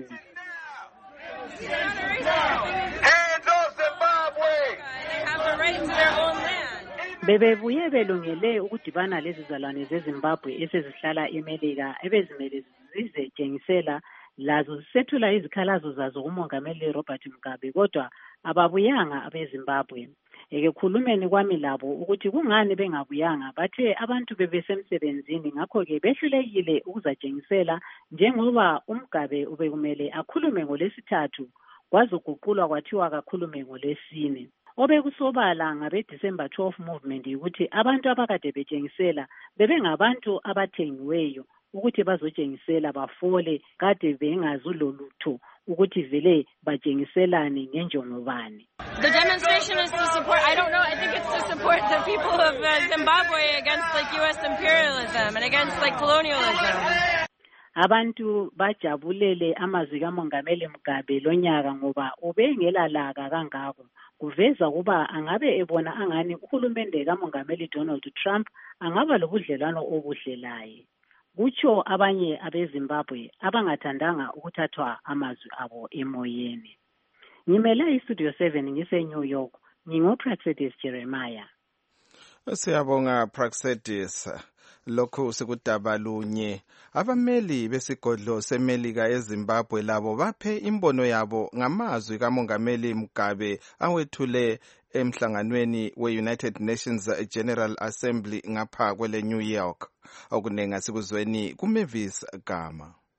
Bebebuye belungele ukudibana lezizalwane zeZimbabwe esezihlala eMelika ebezimele zizetshengisela lazo zisethula izikhalazo zazo kumongameli Robert Mugabe kodwa ababuyanga abeZimbabwe. Ekekhulumeni kwami labo ukuthi kungani bengabuyanga bathe abantu bebesemsebenzini ngakho-ke behlulekile ukuzatshengisela njengoba uMugabe ubekumele akhulume ngolesithathu kwazoguqulwa kwathiwa kakhulume ngolesine. Obekusobala ngabe-December twelfth movement ukuthi abantu abakade betshengisela bebengabantu abathengiweyo ukuthi bazotshengisela bafole kade bengazulolutho ukuthi vele batshengiselane ngenjongobani. The demonstration is to support, I don't know, I think it's to support the people of uh, Zimbabwe against like U S imperialism and against like colonialism. Abantu bajabulele amazwi kamongameli Mugabe lonyaka ngoba ubengelalaka kangako. Kuveza kuba angabe ebona angani uhulumende kamongameli Donald Trump angaba lobudlelwano obuhlelaye. Kutsho abanye abeZimbabwe abangathandanga ukuthathwa amazwi abo emoyeni. Ngimele iStudio seven ngise-New York, ngingoPraxetis Jeremiah. Siyabonga Praxetis. Lokhu sekudaba lunye. Abameli besigodlo seMelika eZimbabwe labo baphe imbono yabo ngamazwi kamongameli Mugabe awethule emhlanganweni we-United Nations General Assembly ngapha kwele New York. Okunenga sikuzweni kuMavis Gama.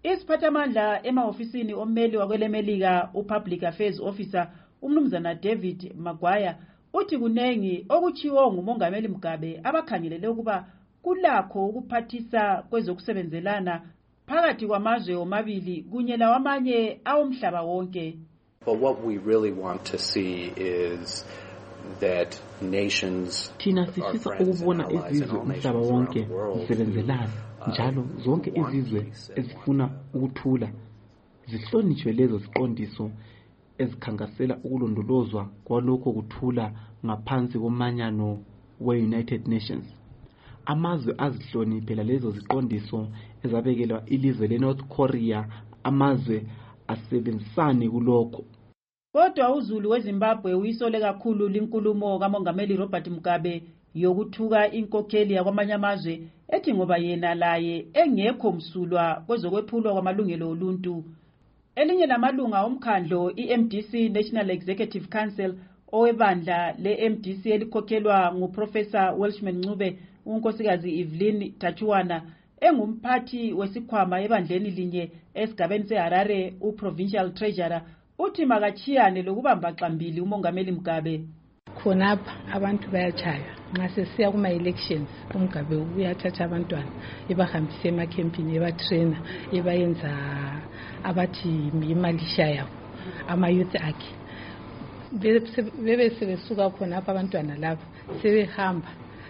Isiphathamandla emahofisini ommeli wakwelemelika uPublic Affairs Officer umnumzana David Maguire uthi kunengi okuchiwo ngumongameli Mugabe abakhangelele ukuba kulakho ukuphathisa kwezokusebenzelana phakathi kwamazwe omabili kunye lawamanye awomhlaba wonke. But what we really want to see is that nations Thina sifisa ukubona izizwe umhlaba wonke zisebenzelana njalo zonke izizwe ezifuna ukuthula zihlonishwe lezo ziqondiso ezikhangasela ukulondolozwa kwalokho kuthula ngaphansi komanyano we-United Nations. Amazwe azihloniphela lezo ziqondiso ezabekelwa ilizwe leNorth Korea, amazwe asebenzisane kulokho. Kodwa uzulu weZimbabwe uyisole kakhulu linkulumo kamongameli Robert Mugabe yokuthuka inkokheli yakwamanye amazwe ethi ngoba yena laye engekho msulwa kwezokwephulwa kwamalungelo oluntu. Elinye lamalunga omkhandlo i-M D C National Executive Council owebandla le-M D C elikhokhelwa nguProfessor Welshman Ncube unkosikazi Evelyn Tachuwana engumphathi wesikhwama ebandleni linye esigabeni seHarare uProvincial Treasurer uthi makachiyane lokubamba xambili umongameli Mugabe. Khonapha abantu bayachaya nxa sesiya kuma elections uMugabe uyathatha abantwana ebahambise emakhempini ebatrainer ebayenza abathi imalisha yabo ama youth akhe bebe sebesuka khonapha abantwana labo sebehamba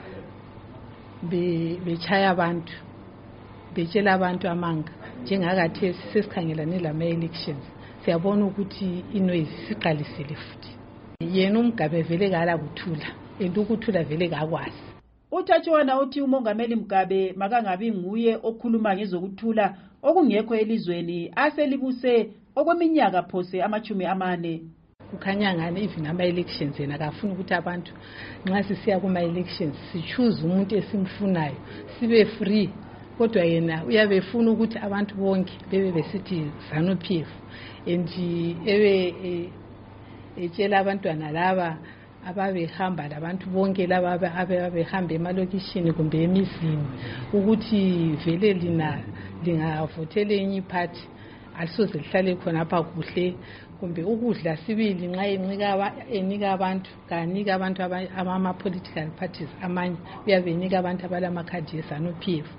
bechaya abantu betshela abantu amanga njengakathi sesikhangelane lama elections siyabona ukuthi inoise siqalisile futhi yena uMugabe vele kala kuthula entukuthula vele kakwazi. Utachiwana uthi umongameli Mugabe makangabi nguye okhuluma ngezokuthula okungekho elizweni aselibuse okweminyaka phose amachumi amane. Kukhanya ngani even ama elections yena akafuna ukuthi abantu nxa sisiya kuma elections si choose umuntu esimfunayo sibe free, kodwa yena uyabefuna ukuthi abantu bonke bebe besithi ZANU P F endi ebe etshela abantwana laba ababehamba labantu bonke laba ababehamba emalokishini kumbe emizini ukuthi vele lina lingavotela enye party alisoze lihlale khona apha kuhle kumbe ukudla sibili nxa enika enika abantu kanika abantu ama political parties amanye uyabenika abantu abalamakhadi eZANU P F.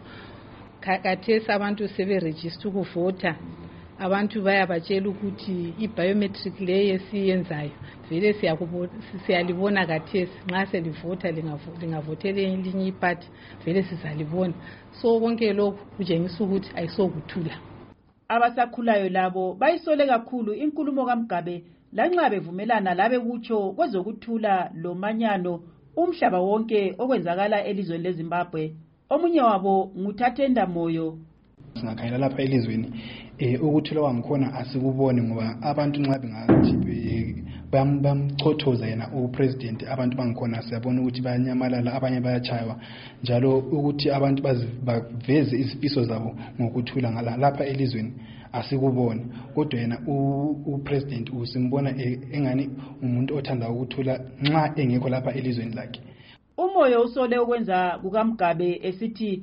Khathesi abantu sebe register ukuvota abantu bayabatshela ukuthi i-biometric le esiyenzayo vele siyalibona kathesi nxa selivota lingavotela elinye iparty vele sizalibona. So konke lokhu kutshengisa ukuthi ayisokuthula. Abasakhulayo labo bayisole kakhulu inkulumo kaMugabe lanxa bevumelana labe kutsho kwezokuthula lomanyano umhlaba wonke okwenzakala elizweni leZimbabwe. Omunye wabo nguthathenda moyo. Singakhayela lapha elizweni eh ukuthula kwamkhona asikuboni ngoba abantu nxa bengathi bamchothoza yena upresident abantu bangikhona siyabona ukuthi bayanyamalala abanye bayachaywa njalo ukuthi abantu baveze izifiso zabo ngokuthula ngala lapha elizweni asikuboni, kodwa yena upresident usimbona engani umuntu othanda ukuthula nxa engekho lapha elizweni lakhe. Umoyo usole ukwenza kukaMugabe esithi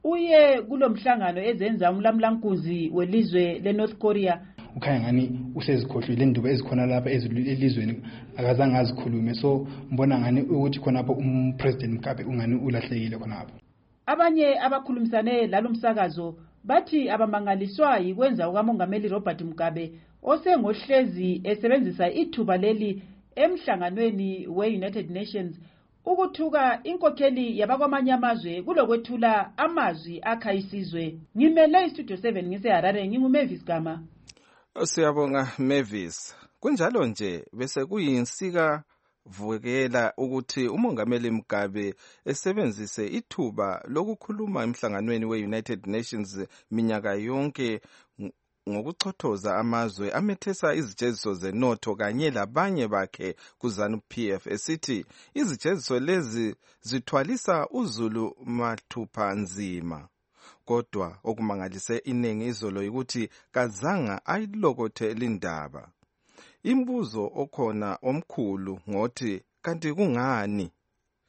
uye kulomhlangano ezenza umlamlankuzi welizwe leNorth Korea. Ukhanya ngani usezikhohlwile induba ezikhona lapha elizweni akazange azikhulume, so mbona ngani ukuthi khonapho umpresident Mugabe ungani ulahlekile khonapho. Abanye abakhulumisane lalomsakazo bathi abamangaliswa yikwenza ukamongameli Robert Mugabe osengohlezi esebenzisa ithuba leli emhlanganweni we-United Nations ukuthuka inkokheli yabakwamanye amazwe kulokwethula amazwi akha isizwe. Ngimele iStudio seven ngiseHarare nginguMavis Gama. Siyabonga Mavis. Kunjalo nje bese kuyinsika vukela ukuthi umongameli Mugabe esebenzise ithuba lokukhuluma emhlanganweni we-United Nations minyaka yonke ngokuchothoza amazwe amethesa izijeziso zenotho kanye labanye bakhe kuZANU P F esithi izijeziso lezi zithwalisa uzulu mathupha nzima. Kodwa okumangalise iningi izolo ukuthi kazanga ayilokothe lindaba. Imbuzo okhona omkhulu ngothi kanti kungani?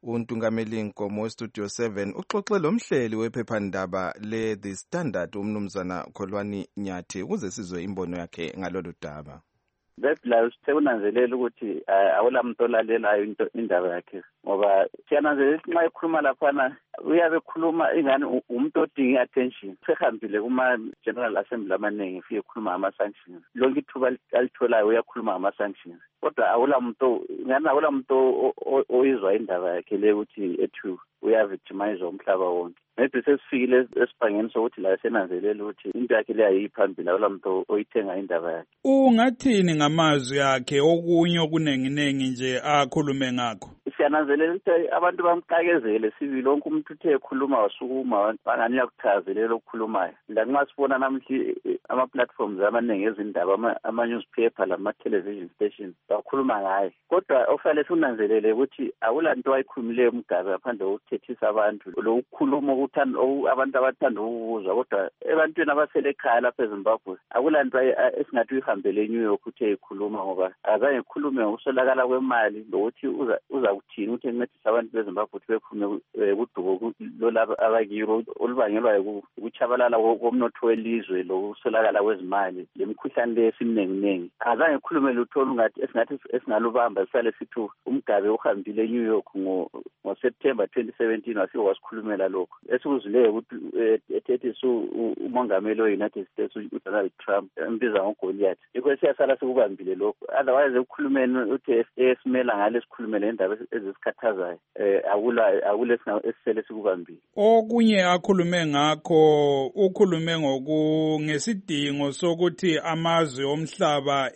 Untungameli Nkomo weStudio seven uxoxe lomhleli wephephandaba le-The Standard umnumzana Kholwani Nyathi ukuze sizwe imbono yakhe ngalolu daba. Bebla sekunanzelela ukuthi awula muntu olalelayo into indaba yakhe ngoba siyananzelela ukuthi nxa ekhuluma laphana uyabe ekhuluma ingane umuntu odinga attention sehambile kuma General Assembly amaningi ufike ekhuluma ama sanctions lonke ithuba alitholayo uyakhuluma ama sanctions kodwa awula muntu ingane awula muntu oyizwa indaba yakhe le ukuthi ethu uyavictimize umhlaba wonke. Maybe sesifikile esibhangeni sokuthi la senanzelela ukuthi into yakhe le ayiphambili awula muntu oyithenga indaba yakhe. Ungathini ngamazwi yakhe okunye okunenginengi nje akhulume ngakho? Siyananzelela ukuthi abantu bamqakezele sibili lonke umuntu uthe ekhuluma wasukuma bangani yakuthazelela okukhulumayo. Lanxa sibona namhla ama platforms amaningi ezindaba ama newspaper lama television stations bakhuluma ngaye. Kodwa ofanele sunanzelele ukuthi awulanto ayikhulumileyo umgabe ngaphandle kokuthethisa abantu lokukhuluma ukuthanda abantu abathanda ukuzwa kodwa ebantwini abasele ekhaya lapha eZimbabwe akulanto esingathi uyihambele eNew York uthe ekhuluma ngoba azange ekhulume ngokusolakala kwemali lokuthi uza uza kuthini ukuthi encedise abantu beZimbabwe ukuthi bephume kudubo lolaba abakiro olubangelwa ukuchabalala komnotho welizwe lokusolakala kwezimali lemikhuhlane lesimnenginengi azange ekhulume lutho olungathi esingathi esingalubamba sisale sithi umgabe uhambile eNew York ngo September twenty seventeen wafika wasikhulumela lokho esikuzwileyo ukuthi ethethi su umongameli we-United States uDonald Trump embiza ngoGoliath ikho siyasala sikubambile lokho otherwise ukukhulumeni uthi esimela ngale sikhulumele indaba ezisikhathazayo eh akula akule esisele sikubambile. Okunye akhulume ngakho ukhulume ngoku ngesidingo sokuthi amazwe omhlaba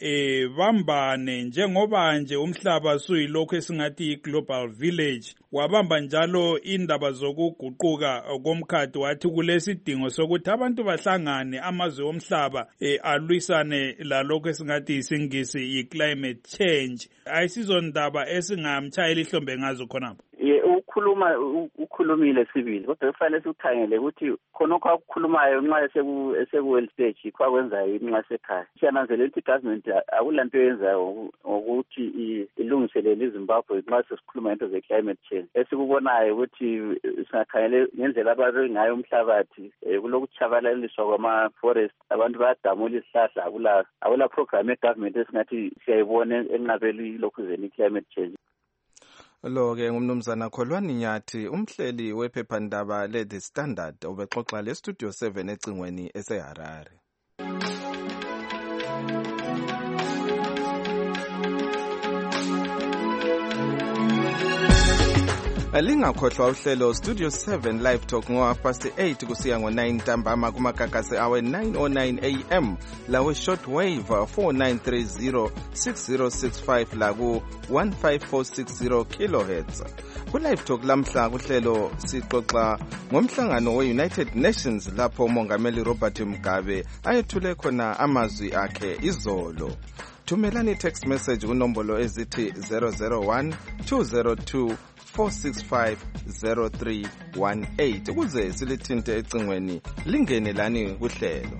ebambane njengoba nje umhlaba suyilokho esingathi global village wabamba njalo indaba zokuguquka komkhathi wathi kulesidingo sokuthi abantu bahlangane amazwe omhlaba alwisane lalokho esingathi isingisi i-climate change ayisizondaba esingamtshayela ihlombe ngazo khonapho. Ukhuluma ukhulumile sibili kodwa kufanele sikhangele ukuthi khonokho akukhulumayo nxa eseku eseku stage kwakwenzayo inxa sekhaya siyananzelela ukuthi government akulanto yenzayo ngokuthi ilungiselele iZimbabwe nxa sesikhuluma into ze climate change esikubonayo ukuthi singakhangele ngendlela ababe ngayo umhlabathi kulokuchabalaliswa kwama forest abantu bayadamula izihlahla akula akula program egovernment esingathi siyayibona enqabeli lokhu zeni climate change. Lo ke ngumnumzana Kholwani Nyathi umhleli wephephandaba le-The Standard obexoxa le-Studio seven ecingweni eseHarare. Alingakhohlwa uhlelo Studio seven Live Talk ngo half past eight kusiya ngo nine ntambama kumagagasi awe nine oh nine A M lawe shortwave four nine three zero six zero six five la ku one five four six zero kilohertz. Ku Live Talk lamhla kuhlelo sixoxa ngomhlangano we-United Nations lapho umongameli Robert Mugabe ayethule khona amazwi akhe izolo. Thumelani text message kunombolo ezithi zero zero one two zero two four six five zero three one eight ukuze silithinte ecingweni lingene lani kuhlelo.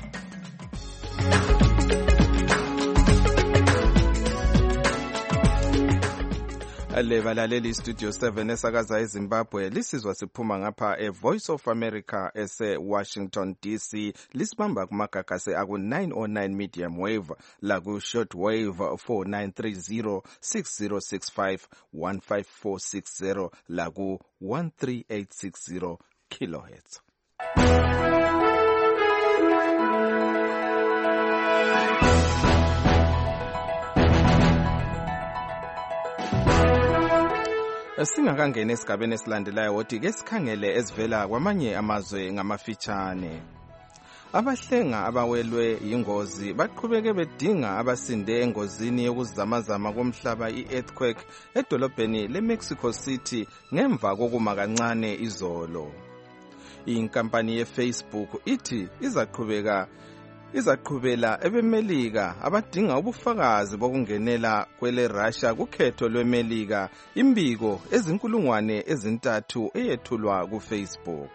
Alevalaleli Studio seven esakaza eZimbabwe lisizwa siphuma ngapha eVoice of America ese Washington D C lisibamba kumagagasi aku nine oh nine medium wave la ku short wave four nine three zero six zero six five one five four six zero la ku one three eight six zero kilohertz. Singakangena esigabeni esilandelayo wothi ke sikhangele esivela kwamanye amazwe ngamafitshane. Abahlenga abawelwe ingozi baqhubeke bedinga abasinde engozini yokuzamazama komhlaba i-earthquake edolobheni leMexico City ngemva kokuma kancane izolo. Inkampani yeFacebook ithi izaqhubeka izaqhubela ebemelika abadinga ubufakazi bokungenela kwele Russia kukhetho lwemelika imbiko ezinkulungwane ezintathu eyethulwa kuFacebook.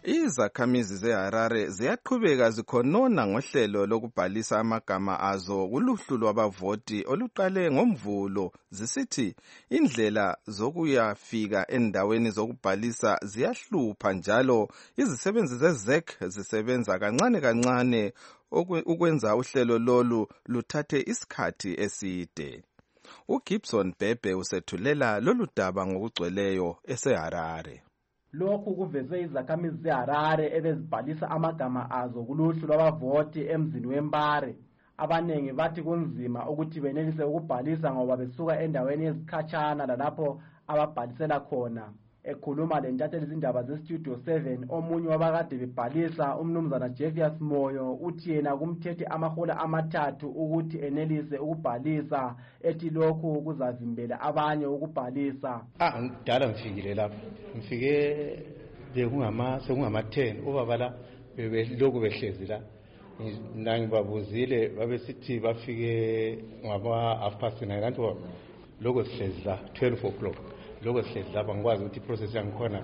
Izakhamizi zeHarare ziyaqhubeka zikhonona ngohlelo lokubhalisa amagama azo kuluhlu lwabavoti oluqale ngoMvulo zisithi indlela zokuyafika endaweni zokubhalisa ziyahlupha njalo izisebenzi ze-Z E C zisebenza kancane kancane ukwenza uhlelo lolu luthathe isikhathi eside. uGibson Bhebhe usethulela lolu daba ngokugcweleyo eseHarare. Lokhu kuveze izakhamizi zeHarare ebezibhalisa amagama azo kuluhlu lwabavoti emzini weMbare. Abanengi bathi kunzima ukuthi benelise ukubhalisa ngoba besuka endaweni ezikhatshana lalapho ababhalisela khona. Ekhuluma lentatheli izindaba zeStudio seven omunye wabakade bebhalisa umnumzana Jeffius Moyo uthi yena kumthethe amahola amathathu ukuthi enelise ukubhalisa ethi lokhu kuzavimbela abanye ukubhalisa. Ah ngidala ngifikile lapha ngifike bekungama sekungama ten ubaba la bebeloko behlezi la nangibabuzile babesithi bafike ngaba half past nine kanti lokho sihlezi la twelve o'clock. Lokho sihlezi lapha ngikwazi ukuthi iprocess yangikhona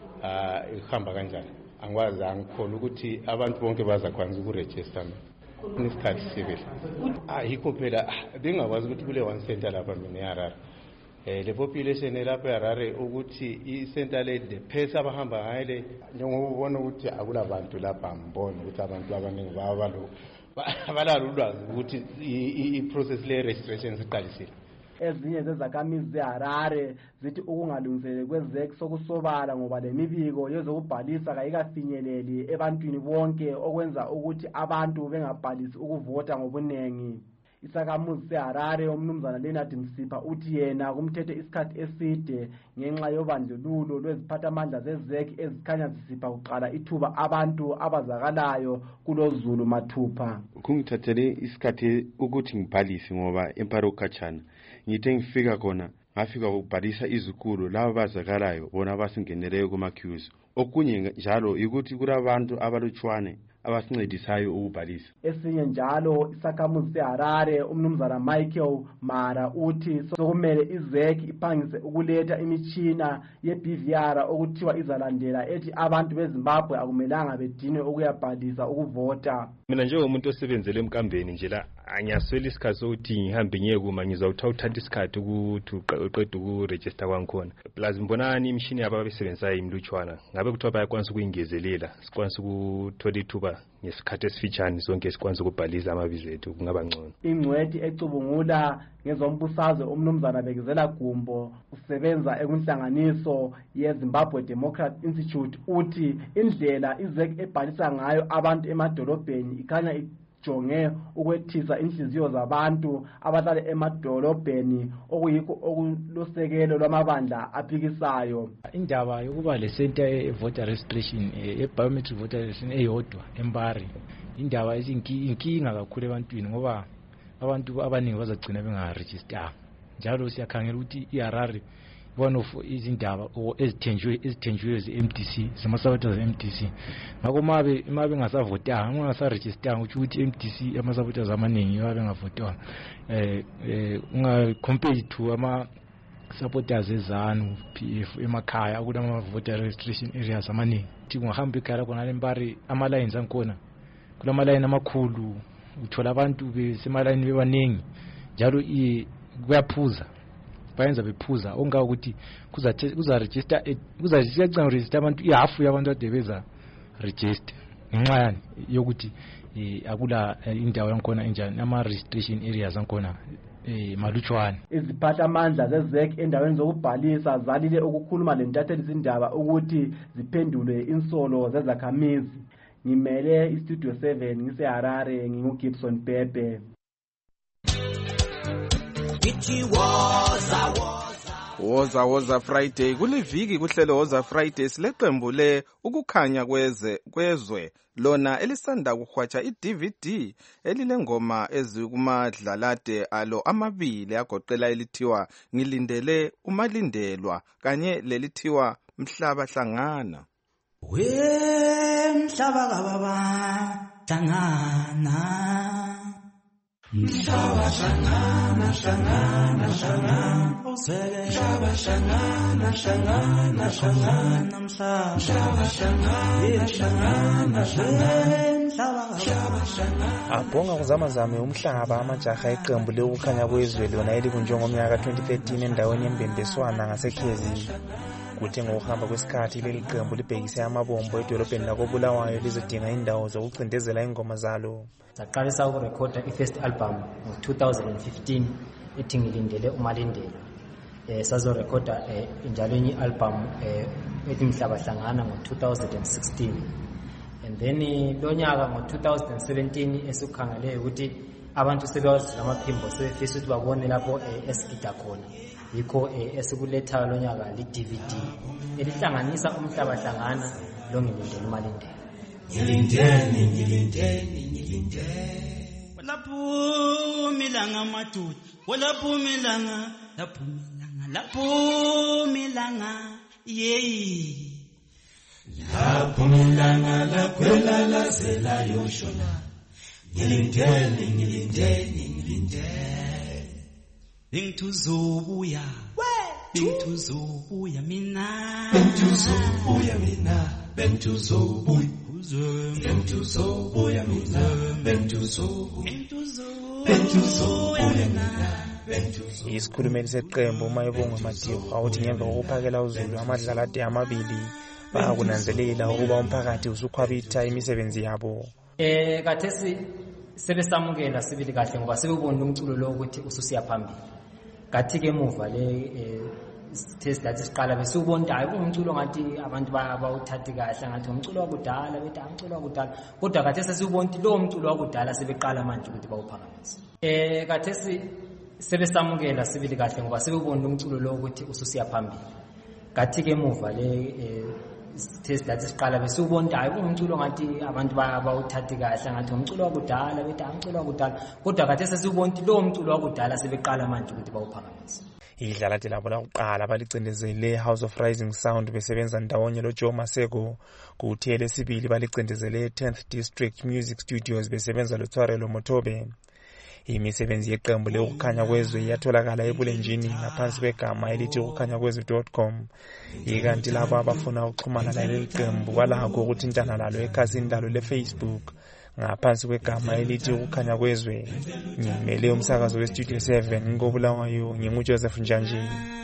uh ihamba kanjani angikwazi angikhona ukuthi abantu bonke bazakwanisa ukuregister ngesikhathi sibili ah yikho phela bengakwazi ukuthi kule one center lapha mina eHarare eh le population lapha eHarare ukuthi i center le the pace abahamba ngale njengobona ukuthi akulabantu lapha mbona ukuthi abantu abaningi babalo balalo ulwazi ukuthi i process le registration siqalisile. Ezinye zezakhamizi zeHarare zithi ukungalungiseleki kwe-Z E C sokusobala ngoba lemibiko yezokubhalisa kayikafinyeleli ebantwini bonke okwenza ukuthi abantu bengabhalisi ukuvota ngobunengi. Isakhamuzi seHarare umnumzana Leonard Msipha uthi yena kumthethe isikhathi eside ngenxa yobandlululo lweziphathamandla ze-Z E C ezikhanya zisipha kuqala ithuba abantu abazakalayo kulozulu mathupha. Kungithathele isikhathi ukuthi ngibhalise ngoba emparo khatshana ngithe ngifika khona ngafika ukubhalisa izikulu laba bazakalayo bona basingeneleyo kuma-queues. Okunye njalo ukuthi kulabantu abalutshwane abasincedisayo ukubhalisa. Esinye njalo isakhamuzi seHarare umnumzana Michael Mara uthi sokumele i-Z E C iphangise ukuletha imitshina ye-B V R okuthiwa izalandela ethi abantu beZimbabwe akumelanga bedinwe ukuyabhalisa ukuvota. Mina njengomuntu osebenzele emkambeni nje la angiyaswela isikhathi sokuthi ngihambe ngiye kuma ngizawuthatha uthatha isikhathi ukuthi uqede ukuregister kwangikhona. Plus mbonani imishini yabo abasebenzayo imlutshwana ngabe kuthiwa bayakwanisa ukuyingezelela sikwanisa ukuthola ithuba ngesikhathi esifitshane sonke sikwanisa ukubhaliza amabizo ethu kungaba ngcono. Ingcweti ecubungula ngezombusazwe umnumzana Bekezela Gumbo usebenza ekunhlanganiso yeZimbabwe Democrat Institute uthi indlela i-Z E C ebhalisa ngayo abantu emadolobheni ikhanya jonge ukwethisa inhliziyo zabantu abahlala emadolobheni okuyikho okulusekelo lwamabandla aphikisayo. Indaba yokuba le center e voter registration e biometric voter registration eyodwa eMbari indaba inkinga kakhulu ebantwini ngoba abantu abaningi bazagcina bengaregister njalo siyakhangela ukuthi iHarare one of izindaba ezithenjwe ezithenjwe ze-M D C zamasabatha ze-M D C ngakho mabe mabe ngasavotanga uma ngasaregister ukuthi M D C amasabatha amaningi babe ngavotwa eh unga compare to ama supporters ezanu P F emakhaya kulama voter registration areas amaningi thi kungahamba ikhala khona leMbari ama lines ankona kulama line amakhulu uthola abantu besemalayini bebaningi njalo kuyaphuza bayenza bephuza onga ukuthi kuza kuza register kuza siyacinga register abantu ihalf yabantu adebeza register ngenxa yani yokuthi akula indawo yankona enjani ama registration areas ankona eh malutshwane. Iziphathamandla ze-Z E C endaweni zokubhalisa zalile ukukhuluma lentatheli izindaba ukuthi ziphendule insolo zezakhamizi. Ngimele iStudio seven ngiseHarare nginguGibson Bhebhe. Woza Woza Friday kuliviki kuhlelo Woza Friday sileqembu le ukukhanya kweze kwezwe lona elisanda kuhwatsha i-D V D elilengoma ezikumadlalade alo amabili agoqela elithiwa ngilindele umalindelwa kanye lelithiwa mhlaba hlangana. We mhlaba kababa hlangana mhlaba hlangana hlangana hlangana ngizweke Shaba shangana shangana shangana mhlaba Shaba shangana shangana shangana Shaba shangana Abonga kuzamazame umhlaba amajaha iqembu lokukhanya kwezwe lona elibunjwe ngomnyaka twenty thirteen endaweni yembembeswana ngasekhezi. Kuthe ngokuhamba kwesikhathi leli qembu libhekise amabombo edolobheni lakoBulawayo lizodinga indawo zokucindezela ingoma zalo. Saqalisa ukurekhoda i-first album ngo two thousand fifteen ethi ngilindele umalindelo. Eh sazorekhoda njalo enye album eh ethi Mhlaba Hlangana ngo two thousand sixteen. And then lo nyaka ngo two thousand seventeen esukhangele ukuthi abantu sebeyazizwa amaphimbo sebefisa ukuthi babone lapho esigida khona. Yikho esikuletha lo nyaka li-D V D elihlanganisa Umhlaba Hlangana lo ngilindele umalindelo. Ngilindele ngilindele ngilindele lapho milanga madudu lapho milanga lapho milanga lapho milanga yeyi lapho milanga lakwela lazela yoshona ngilindele ngilindele ngilindele bengithuzobuya bengithuzobuya mina bengithuzobuya mina bengithuzobuya bengithuzobuya mina bengithuzobuya bengithuzobuya mina. Isikhulumeli seqembu uMayibongo Madiba uthi ngemva kokuphakela uZulu amadlala ade amabili bayakunanzelela ukuba umphakathi usukhwabitha imisebenzi yabo. Eh kathesi sebesamukela sibili kahle ngoba sebebona umculo lo ukuthi ususiya phambili. Kathi ke emuva le test lathi siqala bese ubona hayi umculo ngathi abantu bayawuthatha kahle ngathi umculo wakudala bethi umculo wakudala kodwa kathesi sibona ukuthi lo umculo wakudala sebeqala manje ukuthi bawuphakamise. Eh kathesi sebesamukela sibili kahle ngoba sebebona umculo lo ukuthi ususiya phambili. Kathi ke emuva le test lathi siqala bese ubona hayi umculo ngathi abantu bayawuthatha kahle ngathi umculo wakudala bethi umculo wakudala kodwa kathesi sibona ukuthi lo umculo wakudala sebeqala manje ukuthi bawuphakamise. Idlalathi labo lokuqala balicindezele House of Rising Sound besebenza ndawonye lo Joe Maseko. Kuthi lesibili balicindezele tenth District Music Studios besebenza lo Tshwarelo Motobe. Imisebenzi yeqembu lokukhanya kwezwe iyatholakala ebulenjini ngaphansi kwegama elithi ukukhanya kwezwe dot com. Ikanti labo abafuna ukuxhumana naleli qembu balakho ukuthintana nalo ekhasini lalo leFacebook ngaphansi kwegama elithi ukukhanya kwezwe. Ngimele umsakazo weStudio seven ngobulawayo nginguJoseph Njanje.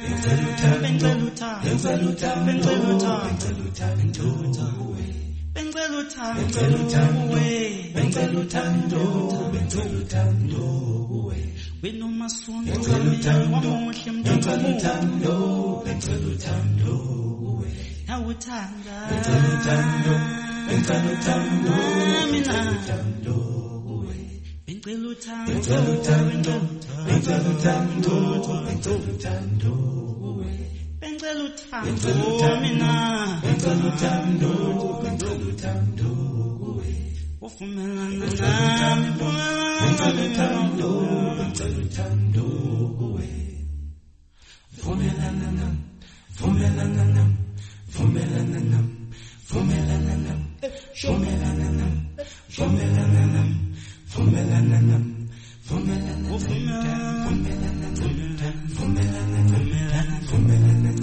Bengcela uthando we bengcela uthando bengcela uthando we wena umasonto wamuhle bengcela uthando bengcela uthando we awuthanda bengcela uthando bengcela uthando mina uthando we bengcela uthando bengcela uthando bengcela uthando bengcela uthando we bengcela uthando mina bengcela uthando bengcela uthando we uvumelana nami bengcela uthando bengcela uthando we vumelana nami vumelana nami vumelana nami vumelana nami vumelana nami vumelana nami vumelana nami vumelana nami vumelana nami vumelana nami vumelana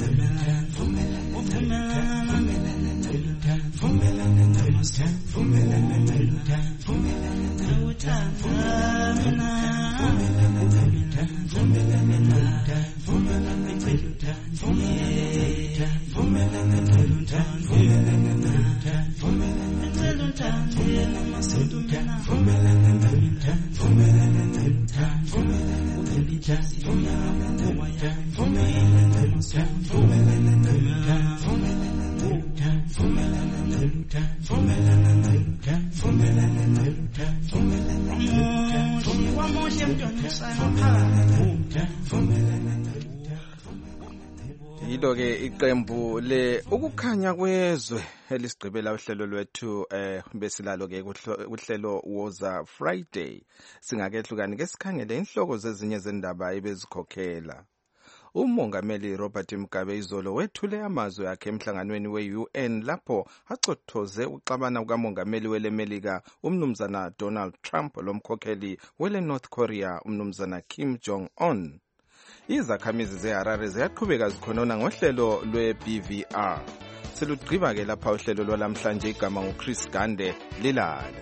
Yilo-ke iqembu le ukukhanya kwezwe elisigqibela uhlelo lwethu eh besilalo-ke uhlelo Woza Friday. Singakehlukani ke sikhangele inhloko zezinye zendaba ebezikhokhela. Umongameli Robert Mugabe izolo wethule amazwi akhe emhlanganweni we-U N lapho acothoze uxabana kukamongameli welemelika umnumzana Donald Trump lomkhokheli wele North Korea umnumzana Kim Jong Un. izakhamizi zeharare ziyaqhubeka zikhonona ngohlelo lwe-B V R. Selugqiba-ke lapha uhlelo lwalamhlanje, igama nguChris Gande, lilale.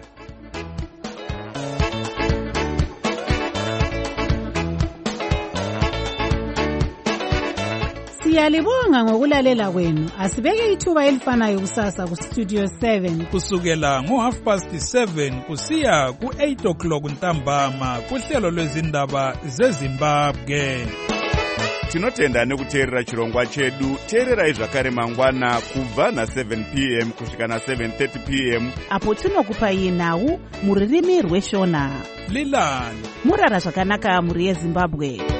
Siyalibonga ngokulalela kwenu. Asibeke ithuba elifanayo kusasa ku Studio seven kusukela ngo half past seven kusiya ku eight o'clock ntambama kuhlelo lwezindaba zeZimbabwe. Tinotenda nekuteerera chirongwa chedu. Teererai zvakare mangwana kubva na seven p m kusvika na seven thirty p m apo tinokupai nhau muririmi rweshona. Lilani murara zvakanaka muri yeZimbabwe.